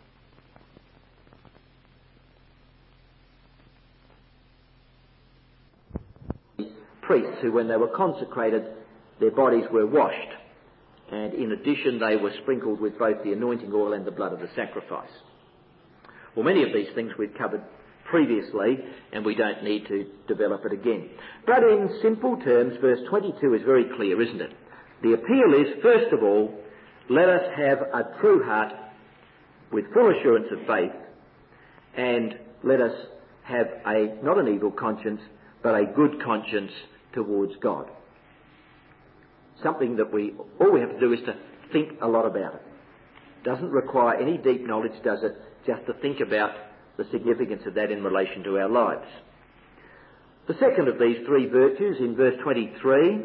A: priests who, when they were consecrated, their bodies were washed, and in addition they were sprinkled with both the anointing oil and the blood of the sacrifice. Well, many of these things we've covered previously, and we don't need to develop it again. But in simple terms, verse 22 is very clear, isn't it? The appeal is, first of all, let us have a true heart with full assurance of faith, and let us have not an evil conscience, but a good conscience towards God. Something that all we have to do is to think a lot about it. Doesn't require any deep knowledge, does it? Just to think about the significance of that in relation to our lives. The second of these three virtues in verse 23,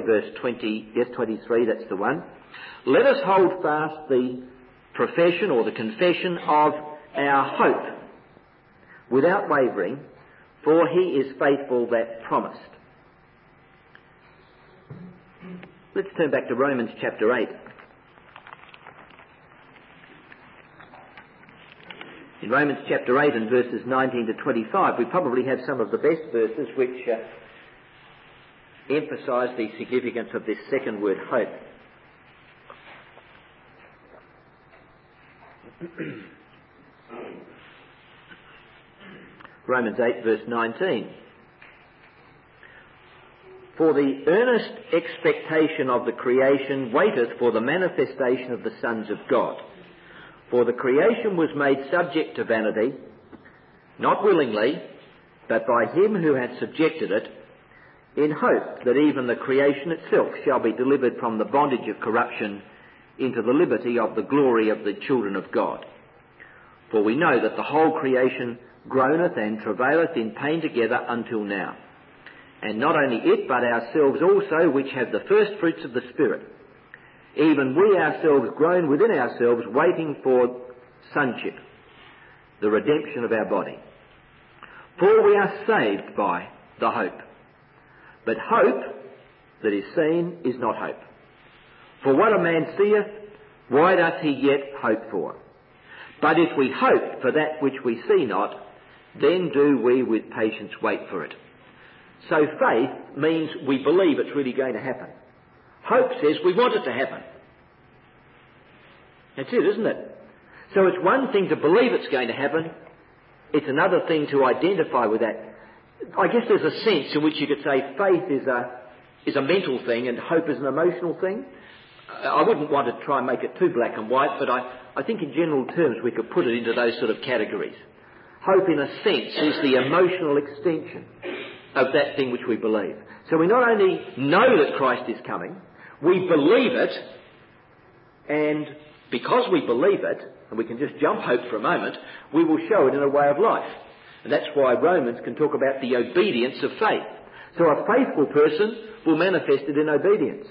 A: that's the one. Let us hold fast the profession or the confession of our hope without wavering, for he is faithful that promised. Let's turn back to Romans chapter 8. In Romans chapter 8 and verses 19 to 25, we probably have some of the best verses which emphasise the significance of this second word, hope. Romans 8 verse 19. For the earnest expectation of the creation waiteth for the manifestation of the sons of God. For the creation was made subject to vanity, not willingly, but by him who hath subjected it, in hope that even the creation itself shall be delivered from the bondage of corruption into the liberty of the glory of the children of God. For we know that the whole creation groaneth and travaileth in pain together until now. And not only it, but ourselves also, which have the first fruits of the Spirit. Even we ourselves groan within ourselves, waiting for sonship, the redemption of our body. For we are saved by the hope. But hope that is seen is not hope. For what a man seeth, why doth he yet hope for? But if we hope for that which we see not, then do we with patience wait for it. So faith means we believe it's really going to happen. Hope says we want it to happen. That's it, isn't it? So it's one thing to believe it's going to happen. It's another thing to identify with that. I guess there's a sense in which you could say faith is a mental thing and hope is an emotional thing. I wouldn't want to try and make it too black and white, but I think in general terms we could put it into those sort of categories. Hope, in a sense, is the emotional extension of that thing which we believe. So we not only know that Christ is coming, we believe it, and because we believe it, and we can just jump hope for a moment, we will show it in a way of life. And that's why Romans can talk about the obedience of faith. So a faithful person will manifest it in obedience.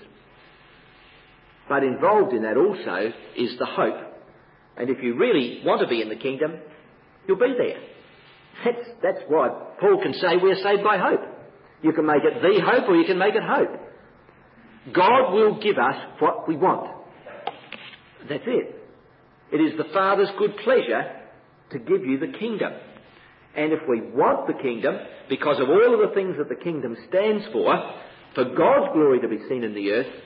A: But involved in that also is the hope. And if you really want to be in the kingdom, you'll be there. That's why Paul can say we're saved by hope. You can make it the hope or you can make it hope. God will give us what we want. That's it. It is the Father's good pleasure to give you the kingdom. And if we want the kingdom, because of all of the things that the kingdom stands for God's glory to be seen in the earth,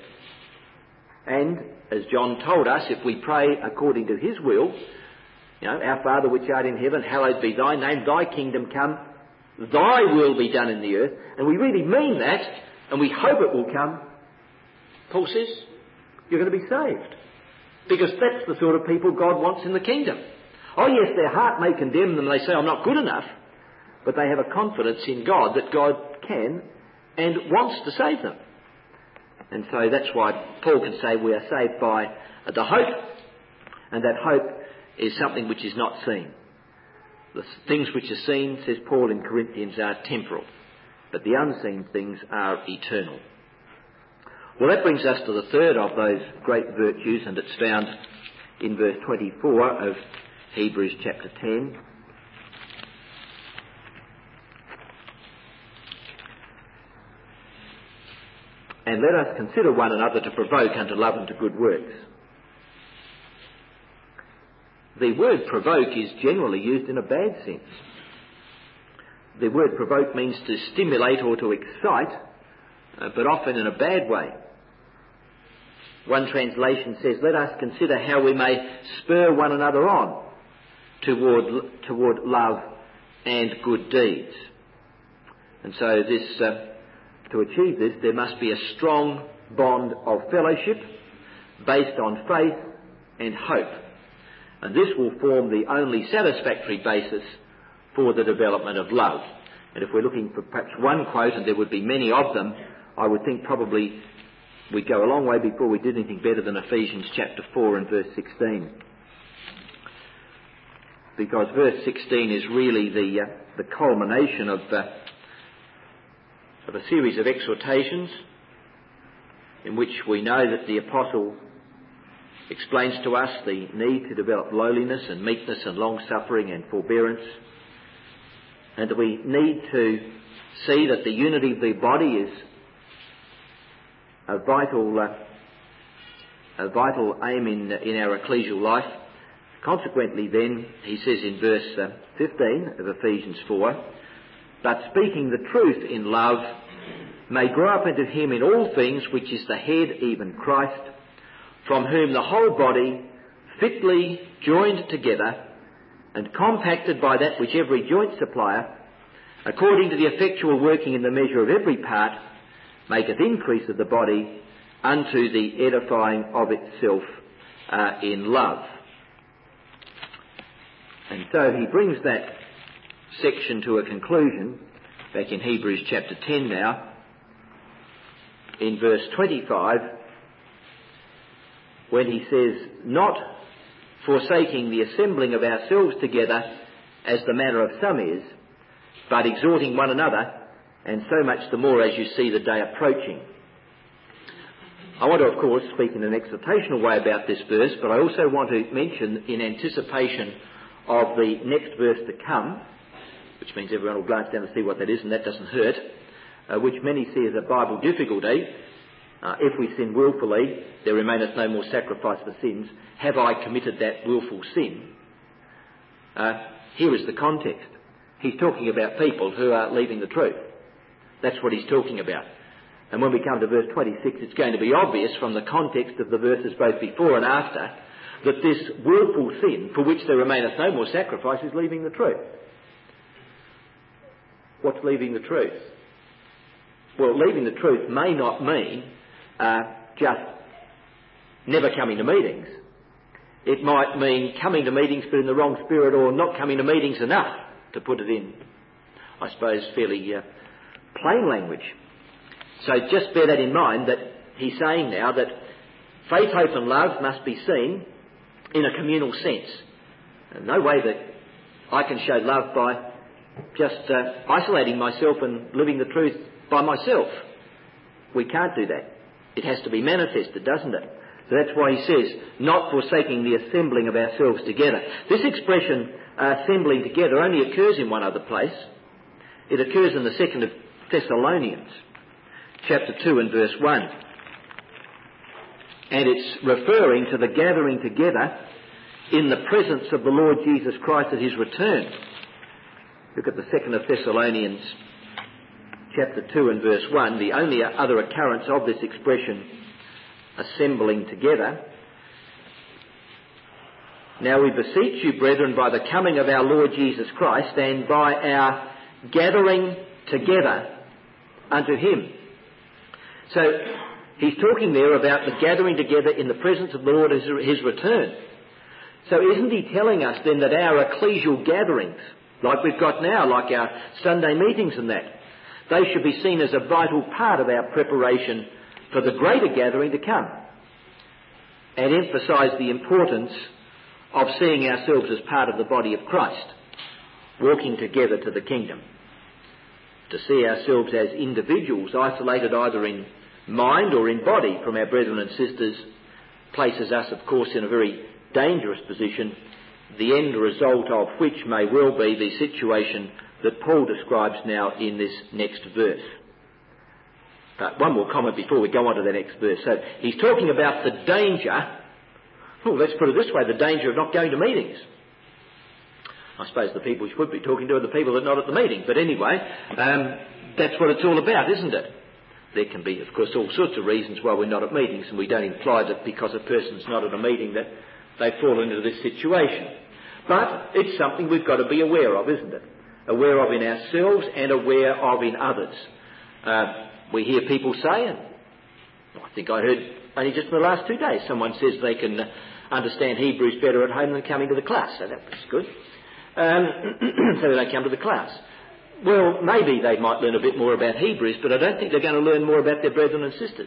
A: and as John told us, if we pray according to his will, our Father which art in heaven, hallowed be thy name, thy kingdom come, thy will be done in the earth, and we really mean that, and we hope it will come, Paul says, you're going to be saved. Because that's the sort of people God wants in the kingdom. Oh yes, their heart may condemn them, they say, I'm not good enough, but they have a confidence in God that God can and wants to save them. And so that's why Paul can say we are saved by the hope, and that hope is something which is not seen. The things which are seen, says Paul in Corinthians, are temporal, but the unseen things are eternal. Well, that brings us to the third of those great virtues, and it's found in verse 24 of Hebrews chapter 10. And let us consider one another to provoke unto love and to good works. The word provoke is generally used in a bad sense. The word provoke means to stimulate or to excite, but often in a bad way. One translation says, let us consider how we may spur one another on toward love and good deeds. And so to achieve this, there must be a strong bond of fellowship based on faith and hope. And this will form the only satisfactory basis for the development of love. And if we're looking for perhaps one quote, and there would be many of them, I would think probably we'd go a long way before we did anything better than Ephesians chapter 4 and verse 16. Because verse 16 is really the culmination of a series of exhortations in which we know that the apostle explains to us the need to develop lowliness and meekness and long-suffering and forbearance. and that we need to see that the unity of the body is a vital aim in our ecclesial life. Consequently then, he says in verse 15 of Ephesians 4, "But speaking the truth in love, may grow up into him in all things, which is the head, even Christ, from whom the whole body, fitly joined together and compacted by that which every joint supplieth, according to the effectual working in the measure of every part, maketh increase of the body unto the edifying of itself in love." And so he brings that section to a conclusion, back in Hebrews chapter 10 now, in verse 25, when he says, "Not forsaking the assembling of ourselves together, as the manner of some is, but exhorting one another, and so much the more as you see the day approaching." I want to, of course, speak in an exhortational way about this verse, but I also want to mention, in anticipation of the next verse to come, which means everyone will glance down and see what that is, and that doesn't hurt, which many see as a Bible difficulty. If we sin willfully, there remaineth no more sacrifice for sins. Have I committed that willful sin? Here is the context. He's talking about people who are leaving the truth. That's what he's talking about. And when we come to verse 26, it's going to be obvious from the context of the verses both before and after that this willful sin, for which there remaineth no more sacrifice, is leaving the truth. What's leaving the truth? Well, leaving the truth may not mean just never coming to meetings. It might mean coming to meetings but in the wrong spirit, or not coming to meetings enough, to put it in, I suppose, fairly plain language. So just bear that in mind, that he's saying now that faith, hope and love must be seen in a communal sense. And no way that I can show love by just isolating myself and living the truth by myself. We can't do that. It has to be manifested, doesn't it? So that's why he says, "Not forsaking the assembling of ourselves together." This expression, assembling together, only occurs in one other place. It occurs in the 2nd of Thessalonians, chapter 2 and verse 1. And it's referring to the gathering together in the presence of the Lord Jesus Christ at his return. Look at the 2nd of Thessalonians, chapter 2 and verse 1, the only other occurrence of this expression, assembling together. "Now we beseech you, brethren, by the coming of our Lord Jesus Christ, and by our gathering together unto him." So he's talking there about the gathering together in the presence of the Lord at his return. So isn't he telling us then that our ecclesial gatherings, like we've got now, like our Sunday meetings and that, they should be seen as a vital part of our preparation for the greater gathering to come, and emphasise the importance of seeing ourselves as part of the body of Christ, walking together to the kingdom. To see ourselves as individuals, isolated either in mind or in body from our brethren and sisters, places us, of course, in a very dangerous position, the end result of which may well be the situation that Paul describes now in this next verse. One more comment before we go on to the next verse. So he's talking about the danger, let's put it this way, the danger of not going to meetings. I suppose the people you should be talking to are the people that are not at the meeting. But anyway, that's what it's all about, isn't it? There can be, of course, all sorts of reasons why we're not at meetings, and we don't imply that because a person's not at a meeting that they fall into this situation. But it's something we've got to be aware of, isn't it? Aware of in ourselves and aware of in others. We hear people say, and I think I heard only just in the last 2 days, someone says they can understand Hebrews better at home than coming to the class. So that was good. So they don't come to the class. Well, maybe they might learn a bit more about Hebrews, but I don't think they're going to learn more about their brethren and sisters.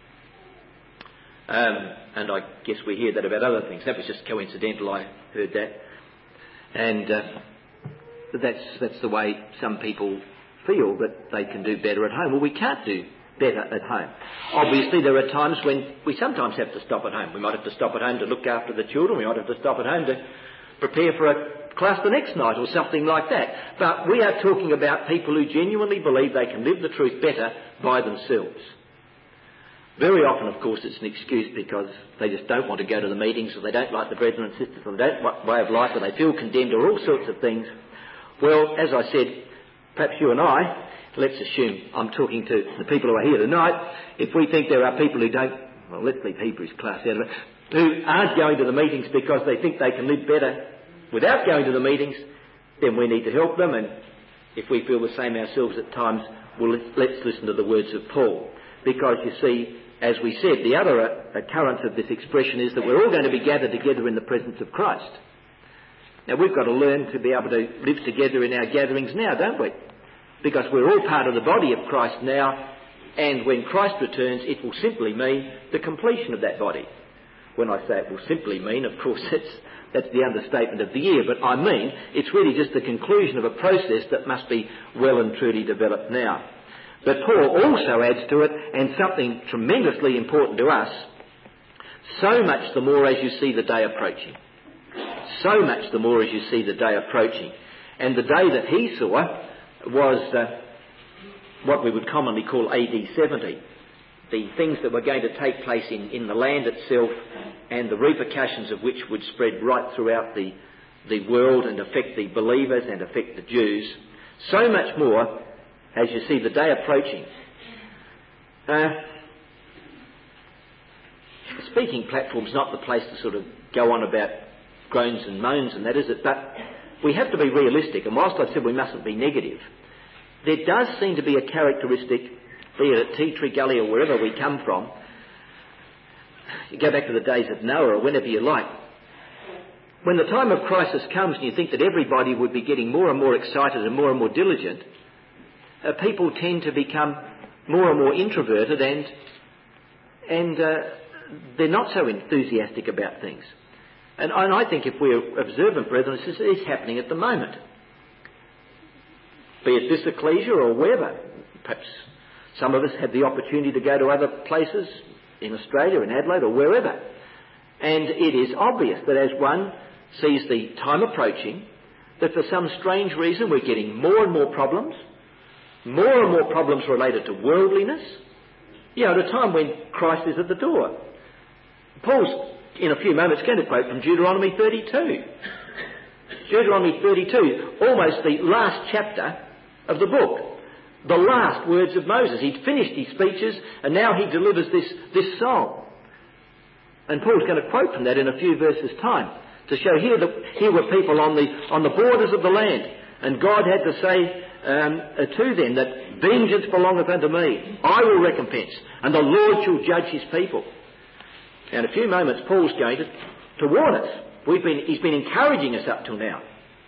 A: And I guess we hear that about other things. That was just coincidental, I heard that. And that's the way some people feel that they can do better at home. Well, we can't do better at home. Obviously, there are times when we sometimes have to stop at home. We might have to stop at home to look after the children. We might have to stop at home to prepare for a class the next night or something like that. But we are talking about people who genuinely believe they can live the truth better by themselves. Very often, of course, it's an excuse because they just don't want to go to the meetings, or they don't like the brethren and sisters, or they don't like the way of life, or they feel condemned, or all sorts of things. Well, as I said, perhaps you and I, let's assume I'm talking to the people who are here tonight, if we think there are people who don't, well, let's leave Hebrews class out of it, who aren't going to the meetings because they think they can live better without going to the meetings, then we need to help them, and if we feel the same ourselves at times, well, let's listen to the words of Paul. Because, you see, as we said, the other occurrence of this expression is that we're all going to be gathered together in the presence of Christ. Now, we've got to learn to be able to live together in our gatherings now, don't we? Because we're all part of the body of Christ now, and when Christ returns, it will simply mean the completion of that body. When I say it will simply mean, of course, that's the understatement of the year, but I mean it's really just the conclusion of a process that must be well and truly developed now. But Paul also adds to it, and something tremendously important to us, so much the more as you see the day approaching. So much the more as you see the day approaching. And the day that he saw was what we would commonly call AD 70. The things that were going to take place in the land itself, and the repercussions of which would spread right throughout the world and affect the believers and affect the Jews. So much more as you see the day approaching. Speaking platform's not the place to sort of go on about groans and moans and that, is it? But we have to be realistic, and whilst I said we mustn't be negative, there does seem to be a characteristic, be it at Tea Tree Gully or wherever we come from. You go back to the days of Noah or whenever you like. When the time of crisis comes and you think that everybody would be getting more and more excited and more diligent, people tend to become more and more introverted, and they're not so enthusiastic about things. And I think if we're observant brethren, this is happening at the moment. Be it this ecclesia or wherever. Perhaps some of us had the opportunity to go to other places in Australia, in Adelaide or wherever. And it is obvious that as one sees the time approaching, that for some strange reason we're getting more and more problems related to worldliness, at a time when Christ is at the door. Paul's, in a few moments, going to quote from Deuteronomy 32. Deuteronomy 32, almost the last chapter of the book. The last words of Moses. He'd finished his speeches, and now he delivers this song. And Paul's going to quote from that in a few verses' time, to show here were people on the borders of the land, and God had to say to them that vengeance belongeth unto me, I will recompense, and the Lord shall judge his people. Now, in a few moments, Paul's going to warn us. He's been encouraging us up till now.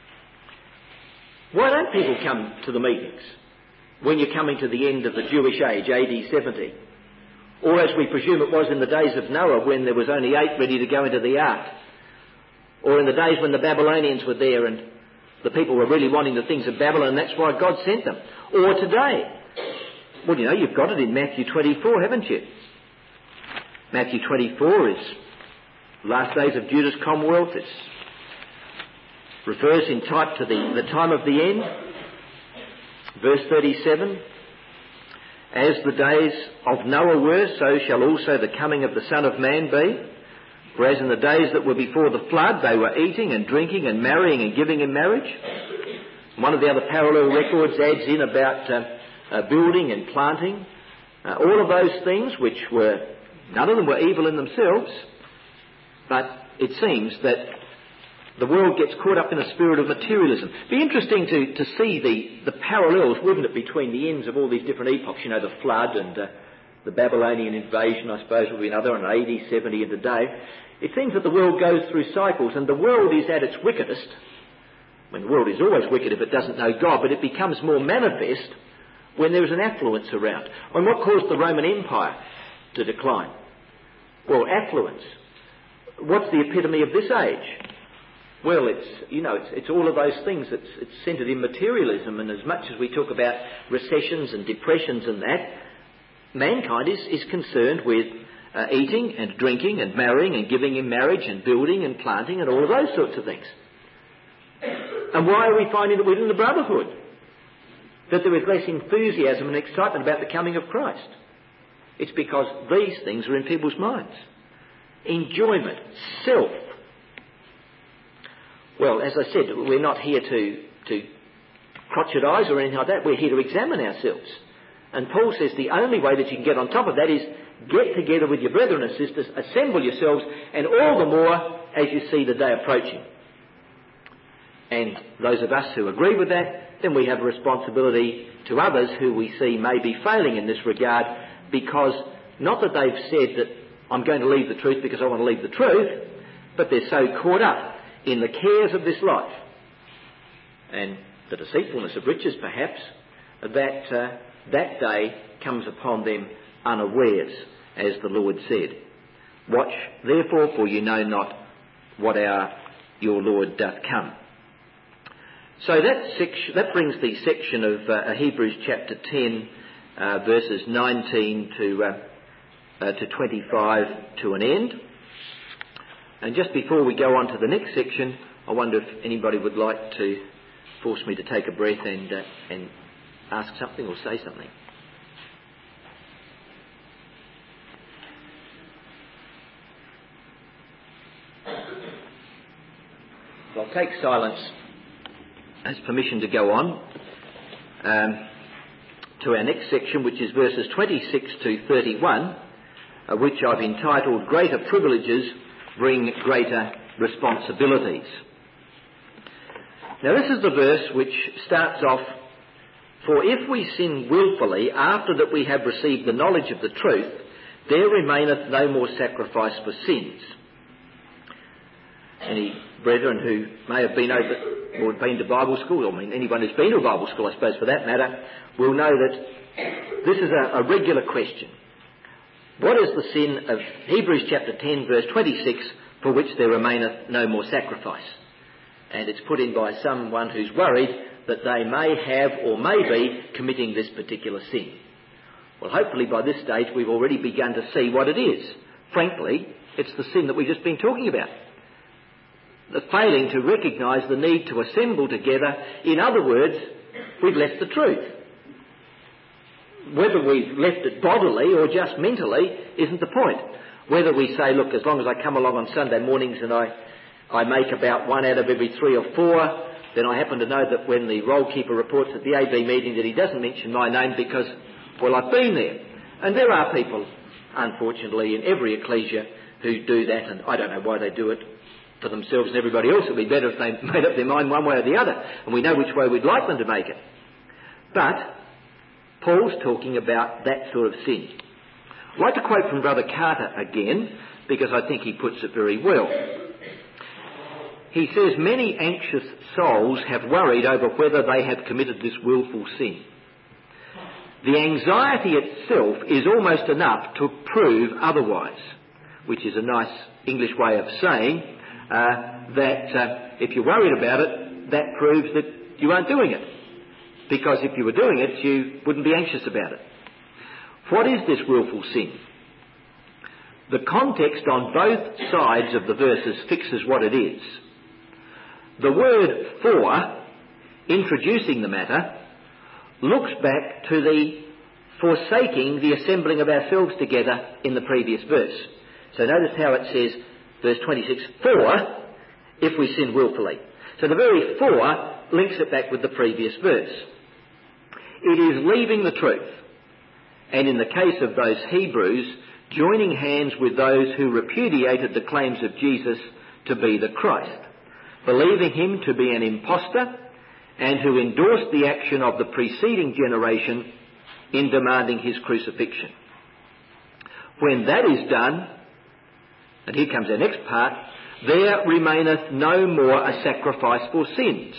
A: Why don't people come to the meetings when you're coming to the end of the Jewish age, AD 70? Or as we presume it was in the days of Noah, when there was only 8 ready to go into the ark. Or in the days when the Babylonians were there and the people were really wanting the things of Babylon, and that's why God sent them. Or today. Well, you've got it in Matthew 24, haven't you? Matthew 24 is last days of Judas' Commonwealth. It refers in type to the time of the end. Verse 37, as the days of Noah were, so shall also the coming of the Son of Man be. Whereas in the days that were before the flood, they were eating and drinking and marrying and giving in marriage. One of the other parallel records adds in about building and planting. All of those things which were, none of them were evil in themselves, but it seems that the world gets caught up in a spirit of materialism. It'd be interesting to see the parallels, wouldn't it, between the ends of all these different epochs, the flood and the Babylonian invasion, I suppose, would be another, and AD 70 and today. It seems that the world goes through cycles, and the world is at its wickedest. I mean, the world is always wicked if it doesn't know God, but it becomes more manifest when there is an affluence around. And what caused the Roman Empire to decline? Well, affluence. What's the epitome of this age? Well, it's all of those things. It's centred in materialism, and as much as we talk about recessions and depressions and that, mankind is concerned with eating and drinking and marrying and giving in marriage and building and planting and all of those sorts of things. And why are we finding that within the brotherhood that there is less enthusiasm and excitement about the coming of Christ? It's because these things are in people's minds. Enjoyment, self. Well, as I said, we're not here to crotchetize or anything like that. We're here to examine ourselves. And Paul says the only way that you can get on top of that is get together with your brethren and sisters, assemble yourselves, and all the more as you see the day approaching. And those of us who agree with that, then we have a responsibility to others who we see may be failing in this regard, because not that they've said that I'm going to leave the truth because I want to leave the truth, but they're so caught up in the cares of this life and the deceitfulness of riches, perhaps, that that day comes upon them unawares, as the Lord said. Watch therefore, for you know not what hour your Lord doth come. So that brings the section of Hebrews chapter 10, verses 19 to 25 to an end. And just before we go on to the next section, I wonder if anybody would like to force me to take a breath and ask something or say something. So I'll take silence as permission to go on to our next section, which is verses 26 to 31, which I've entitled Greater Privileges Bring Greater Responsibilities. Now this is the verse which starts off, for if we sin wilfully after that we have received the knowledge of the truth, there remaineth no more sacrifice for sins. Any brethren who may have been over or been to Bible school, or anyone who's been to a Bible school, I suppose, for that matter, will know that this is a regular question. What is the sin of Hebrews chapter 10, verse 26, for which there remaineth no more sacrifice? And it's put in by someone who's worried that they may have or may be committing this particular sin. Well, hopefully by this stage we've already begun to see what it is. Frankly, it's the sin that we've just been talking about. The failing to recognise the need to assemble together. In other words, we've left the truth. Whether we've left it bodily or just mentally isn't the point. Whether we say, look, as long as I come along on Sunday mornings and I make about one out of every 3 or 4, then I happen to know that when the roll keeper reports at the AB meeting that he doesn't mention my name because, well, I've been there. And there are people, unfortunately, in every ecclesia who do that, and I don't know why they do it for themselves and everybody else. It would be better if they made up their mind one way or the other, and we know which way we'd like them to make it. But Paul's talking about that sort of sin. I'd like to quote from Brother Carter again, because I think he puts it very well. He says, many anxious souls have worried over whether they have committed this willful sin. The anxiety itself is almost enough to prove otherwise, which is a nice English way of saying that if you're worried about it, that proves that you aren't doing it. Because if you were doing it, you wouldn't be anxious about it. What is this willful sin? The context on both sides of the verses fixes what it is. The word for, introducing the matter, looks back to the forsaking the assembling of ourselves together in the previous verse. So notice how it says, verse 26, for if we sin willfully. So the very for links it back with the previous verse. It is leaving the truth. And in the case of those Hebrews, joining hands with those who repudiated the claims of Jesus to be the Christ, believing him to be an impostor, and who endorsed the action of the preceding generation in demanding his crucifixion. When that is done, and here comes our next part, there remaineth no more a sacrifice for sins.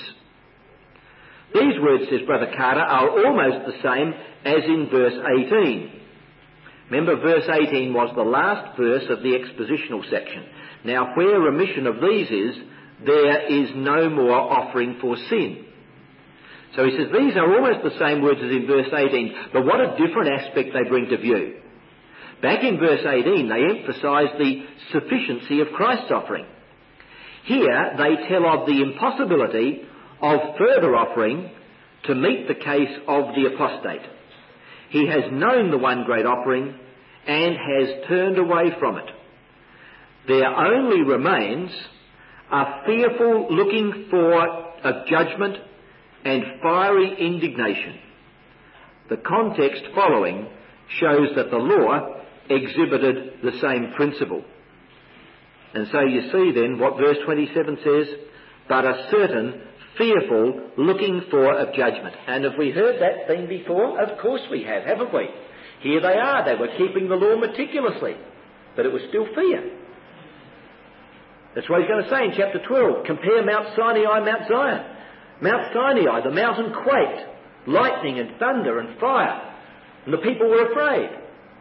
A: These words, says Brother Carter, are almost the same as in verse 18. Remember, verse 18 was the last verse of the expositional section. Now, where remission of these is, there is no more offering for sin. So he says these are almost the same words as in verse 18, but what a different aspect they bring to view. Back in verse 18, they emphasise the sufficiency of Christ's offering. Here, they tell of the impossibility of further offering to meet the case of the apostate. He has known the one great offering and has turned away from it. There only remains a fearful looking for of judgment and fiery indignation. The context following shows that the law exhibited the same principle. And so you see then what verse 27 says, but a certain fearful looking for of judgment. And have we heard that thing before? Of course we have, haven't we? Here they are, they were keeping the law meticulously, but it was still fear. That's what he's going to say in chapter 12. Compare Mount Sinai, Mount Zion. Mount Sinai, the mountain quaked, lightning and thunder and fire, and the people were afraid.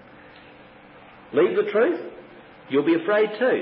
A: Leave the truth, you'll be afraid too.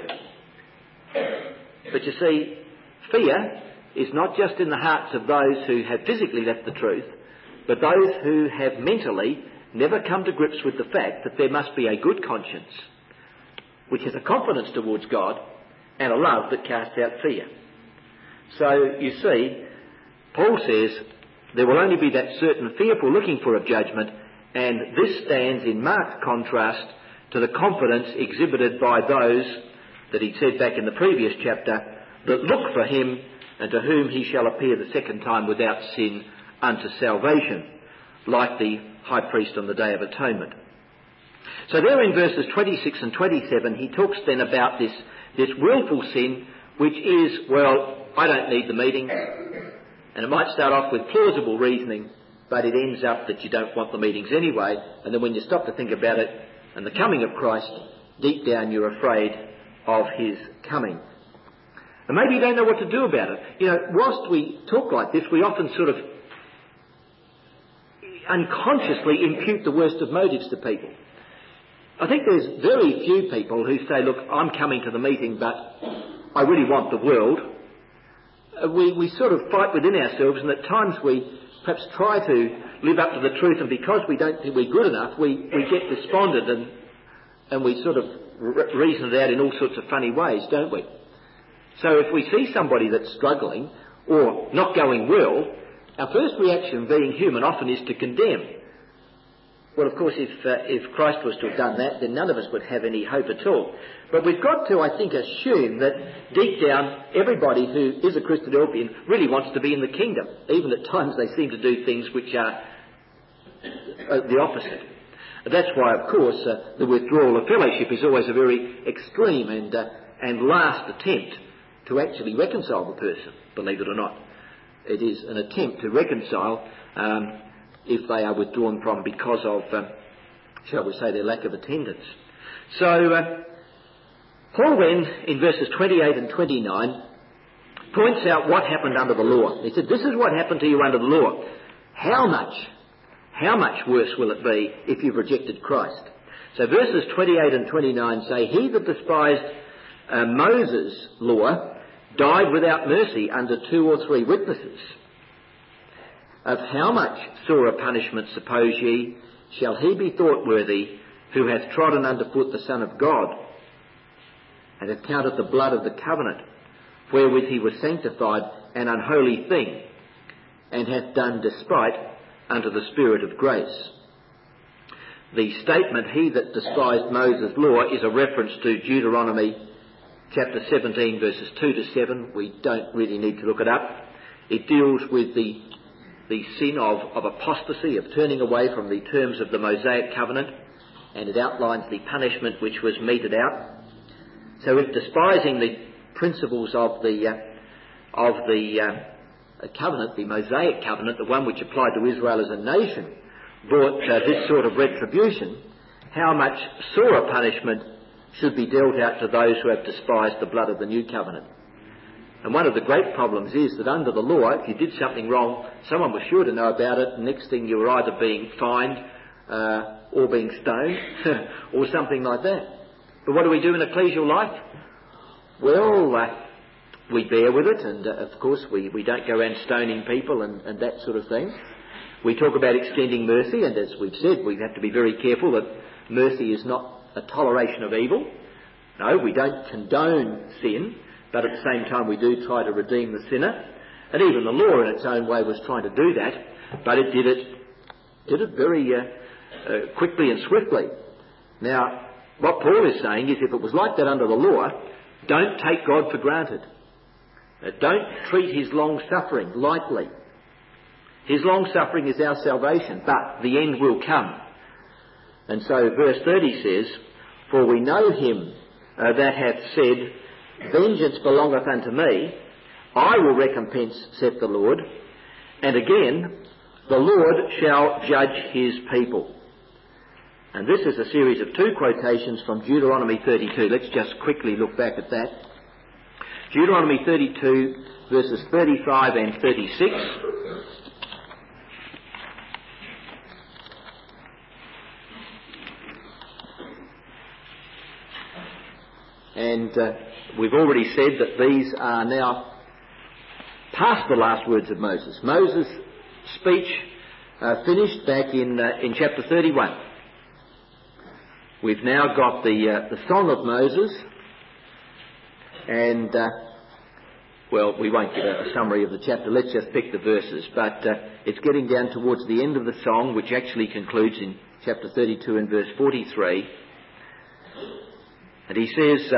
A: But you see, fear is not just in the hearts of those who have physically left the truth, but those who have mentally never come to grips with the fact that there must be a good conscience, which has a confidence towards God, and a love that casts out fear. So, you see, Paul says there will only be that certain fearful looking for of judgment, and this stands in marked contrast to the confidence exhibited by those that he said back in the previous chapter, that look for him and to whom he shall appear the second time without sin unto salvation, like the high priest on the Day of Atonement. So there in verses 26 and 27 he talks then about this willful sin, which is, well, I don't need the meeting, and it might start off with plausible reasoning, but it ends up that you don't want the meetings anyway, and then when you stop to think about it, and the coming of Christ, deep down you're afraid of his coming. And maybe you don't know what to do about it. You know, whilst we talk like this, we often sort of unconsciously impute the worst of motives to people. I think there's very few people who say, look, I'm coming to the meeting, but I really want the world. We sort of fight within ourselves, and at times we perhaps try to live up to the truth, and because we don't think we're good enough, we get despondent and we sort of reason it out in all sorts of funny ways, don't we? So if we see somebody that's struggling or not going well, our first reaction, being human, often is to condemn. Well, of course, if Christ was to have done that, then none of us would have any hope at all. But we've got to, I think, assume that deep down, everybody who is a Christadelphian really wants to be in the kingdom. Even at times they seem to do things which are the opposite. That's why, of course, the withdrawal of fellowship is always a very extreme and last attempt to actually reconcile the person, believe it or not. It is an attempt to reconcile if they are withdrawn from because of, shall we say, their lack of attendance. So, Paul then, in verses 28 and 29, points out what happened under the law. He said, this is what happened to you under the law. How much worse will it be if you've rejected Christ? So verses 28 and 29 say, he that despised Moses' law died without mercy under 2 or 3 witnesses. Of how much sorer punishment, suppose ye, shall he be thought worthy who hath trodden under foot the Son of God, and hath counted the blood of the covenant, wherewith he was sanctified, an unholy thing, and hath done despite unto the Spirit of grace. The statement, he that despised Moses' law, is a reference to Deuteronomy chapter 17, verses 2 to 7. We don't really need to look it up. It deals with the sin of apostasy, of turning away from the terms of the Mosaic covenant, and it outlines the punishment which was meted out. So if despising the principles of the covenant, the Mosaic covenant, the one which applied to Israel as a nation, brought this sort of retribution, how much sorer punishment should be dealt out to those who have despised the blood of the new covenant? And one of the great problems is that under the law, if you did something wrong, someone was sure to know about it, and next thing you were either being fined or being stoned or something like that. But what do we do in ecclesial life? Well, we bear with it, and of course we don't go around stoning people and that sort of thing. We talk about extending mercy, and as we've said, we have to be very careful that mercy is not a toleration of evil. No, we don't condone sin, but at the same time we do try to redeem the sinner. And even the law in its own way was trying to do that, but it did it very quickly and swiftly. Now, what Paul is saying is if it was like that under the law, don't take God for granted. Don't treat his long-suffering lightly. His long-suffering is our salvation, but the end will come. And so verse 30 says, "For we know him that hath said, Vengeance belongeth unto me, I will recompense, saith the Lord. And again, the Lord shall judge his people." And this is a series of two quotations from Deuteronomy 32. Let's just quickly look back at that. Deuteronomy 32, verses 35 and 36. And we've already said that these are now past the last words of Moses. Moses' speech finished back in chapter 31. We've now got the Song of Moses, and well, we won't give a summary of the chapter. Let's just pick the verses. But it's getting down towards the end of the song, which actually concludes in chapter 32 and verse 43. And he says,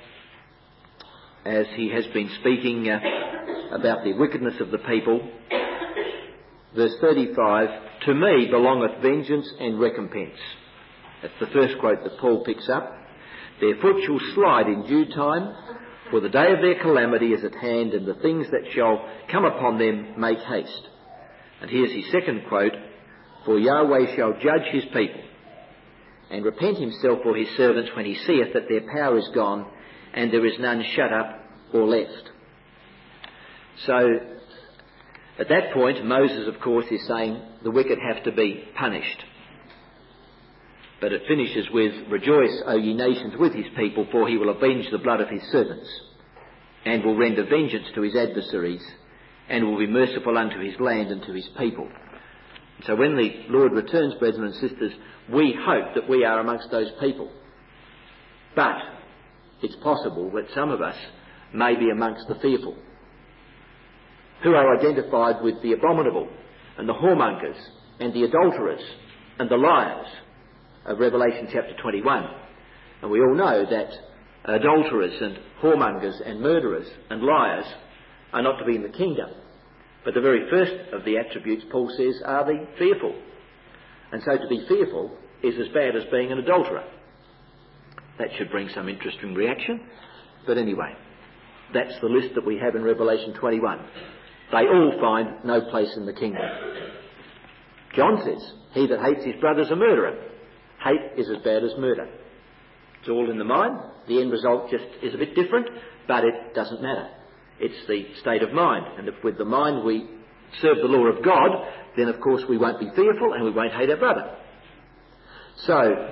A: as he has been speaking about the wickedness of the people, verse 35, "To me belongeth vengeance and recompense." That's the first quote that Paul picks up. "Their foot shall slide in due time, for the day of their calamity is at hand, and the things that shall come upon them make haste." And here's his second quote, "For Yahweh shall judge his people, and repent himself for his servants when he seeth that their power is gone, and there is none shut up or left." So, at that point, Moses, of course, is saying the wicked have to be punished. But it finishes with, "Rejoice, O ye nations, with his people, for he will avenge the blood of his servants, and will render vengeance to his adversaries, and will be merciful unto his land and to his people." So when the Lord returns, brethren and sisters, we hope that we are amongst those people. But it's possible that some of us may be amongst the fearful, who are identified with the abominable and the whoremongers and the adulterers and the liars of Revelation chapter 21. And we all know that adulterers and whoremongers and murderers and liars are not to be in the kingdom. But the very first of the attributes, Paul says, are the fearful. And so to be fearful is as bad as being an adulterer. That should bring some interesting reaction. But anyway, that's the list that we have in Revelation 21. They all find no place in the kingdom. John says, "He that hates his brother is a murderer." Hate is as bad as murder. It's all in the mind. The end result just is a bit different, but it doesn't matter. It's the state of mind. And if with the mind we serve the law of God, then of course we won't be fearful and we won't hate our brother. So,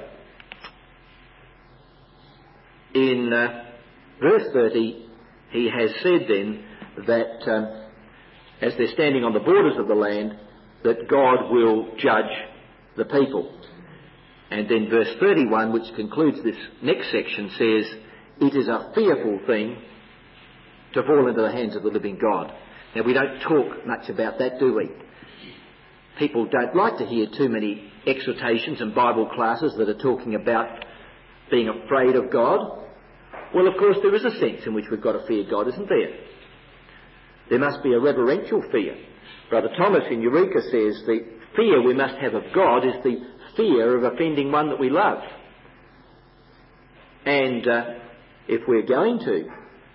A: in verse 30, he has said then that as they're standing on the borders of the land, that God will judge the people. And then verse 31, which concludes this next section, says, "It is a fearful thing to fall into the hands of the living God." Now, we don't talk much about that, do we? People don't like to hear too many exhortations and Bible classes that are talking about being afraid of God. Well, of course, there is a sense in which we've got to fear God, isn't there? There must be a reverential fear. Brother Thomas in Eureka says the fear we must have of God is the fear of offending one that we love. And if we're going to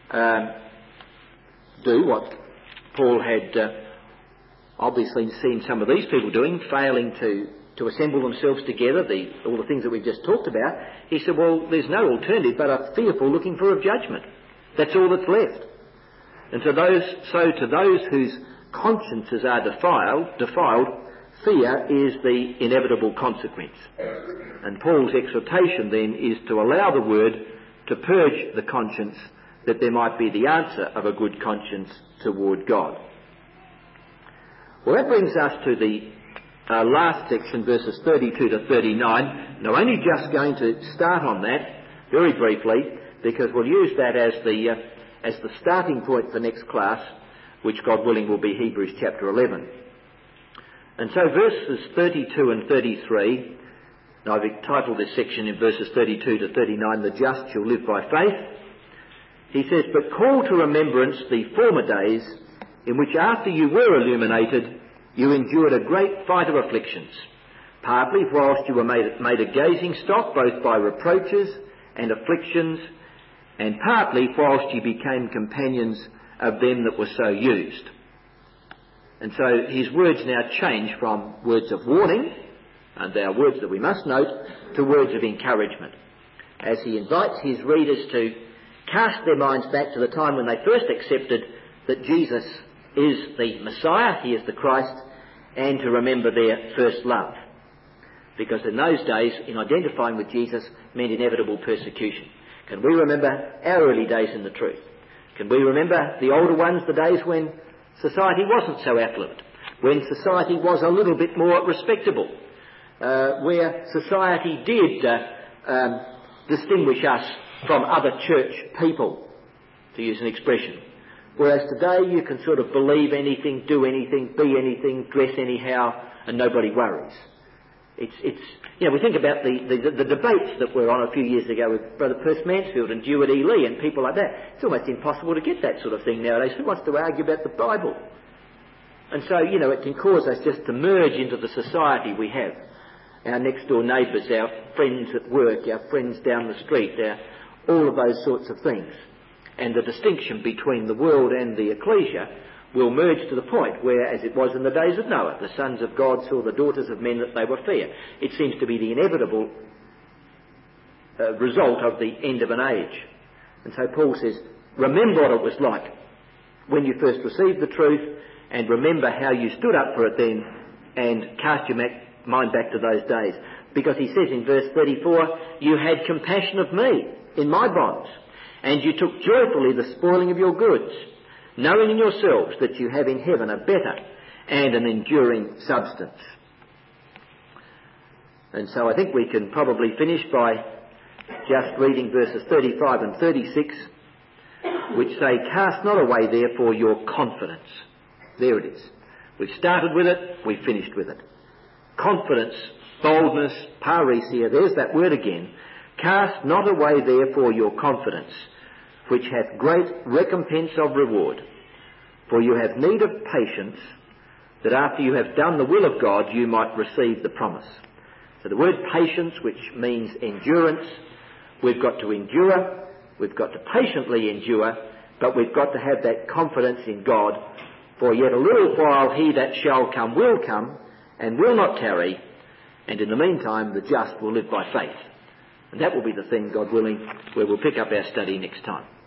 A: do what Paul had obviously seen some of these people doing, failing to assemble themselves together, all the things that we've just talked about, he said, well, there's no alternative but a fearful looking for of judgment. That's all that's left. And to those whose consciences are defiled, fear is the inevitable consequence. And Paul's exhortation then is to allow the word to purge the conscience, that there might be the answer of a good conscience toward God. Well, that brings us to the last section, verses 32 to 39. Now, only just going to start on that very briefly, because we'll use that as the starting point for next class. which God willing will be Hebrews chapter 11. And so verses 32 and 33, now I've entitled this section in verses 32 to 39, "The just shall live by faith." He says, "But call to remembrance the former days, in which after you were illuminated, you endured a great fight of afflictions, partly whilst you were made a gazing stock, both by reproaches and afflictions, and partly whilst you became companions of them that were so used." And so his words now change from words of warning, and they are words that we must note, to words of encouragement, as he invites his readers to cast their minds back to the time when they first accepted that Jesus is the Messiah, he is the Christ, and to remember their first love. Because in those days, in identifying with Jesus meant inevitable persecution. Can we remember our early days in the truth? Can we remember the older ones, the days when society wasn't so affluent, when society was a little bit more respectable, where society did distinguish us from other church people, to use an expression? Whereas today you can sort of believe anything, do anything, be anything, dress anyhow, and nobody worries. We think about the debates that were on a few years ago with Brother Percy Mansfield and Dewitt E. Lee and people like that. It's almost impossible to get that sort of thing nowadays. Who wants to argue about the Bible? And so, it can cause us just to merge into the society we have. Our next door neighbours, our friends at work, our friends down the street, all of those sorts of things. And the distinction between the world and the ecclesia will merge to the point where, as it was in the days of Noah, the sons of God saw the daughters of men that they were fair. It seems to be the inevitable result of the end of an age. And so Paul says, remember what it was like when you first received the truth, and remember how you stood up for it then, and cast your mind back to those days. Because he says in verse 34, "You had compassion of me in my bonds, and you took joyfully the spoiling of your goods, knowing in yourselves that you have in heaven a better and an enduring substance." And so I think we can probably finish by just reading verses 35 and 36, which say, "Cast not away therefore your confidence." There it is. We've started with it, we've finished with it. Confidence, boldness, parousia, there's that word again. "Cast not away therefore your confidence, which hath great recompense of reward. For you have need of patience, that after you have done the will of God, you might receive the promise." So the word patience, which means endurance, we've got to endure, we've got to patiently endure, but we've got to have that confidence in God. "For yet a little while he that shall come will come, and will not tarry, and in the meantime the just will live by faith." And that will be the thing, God willing, where we'll pick up our study next time.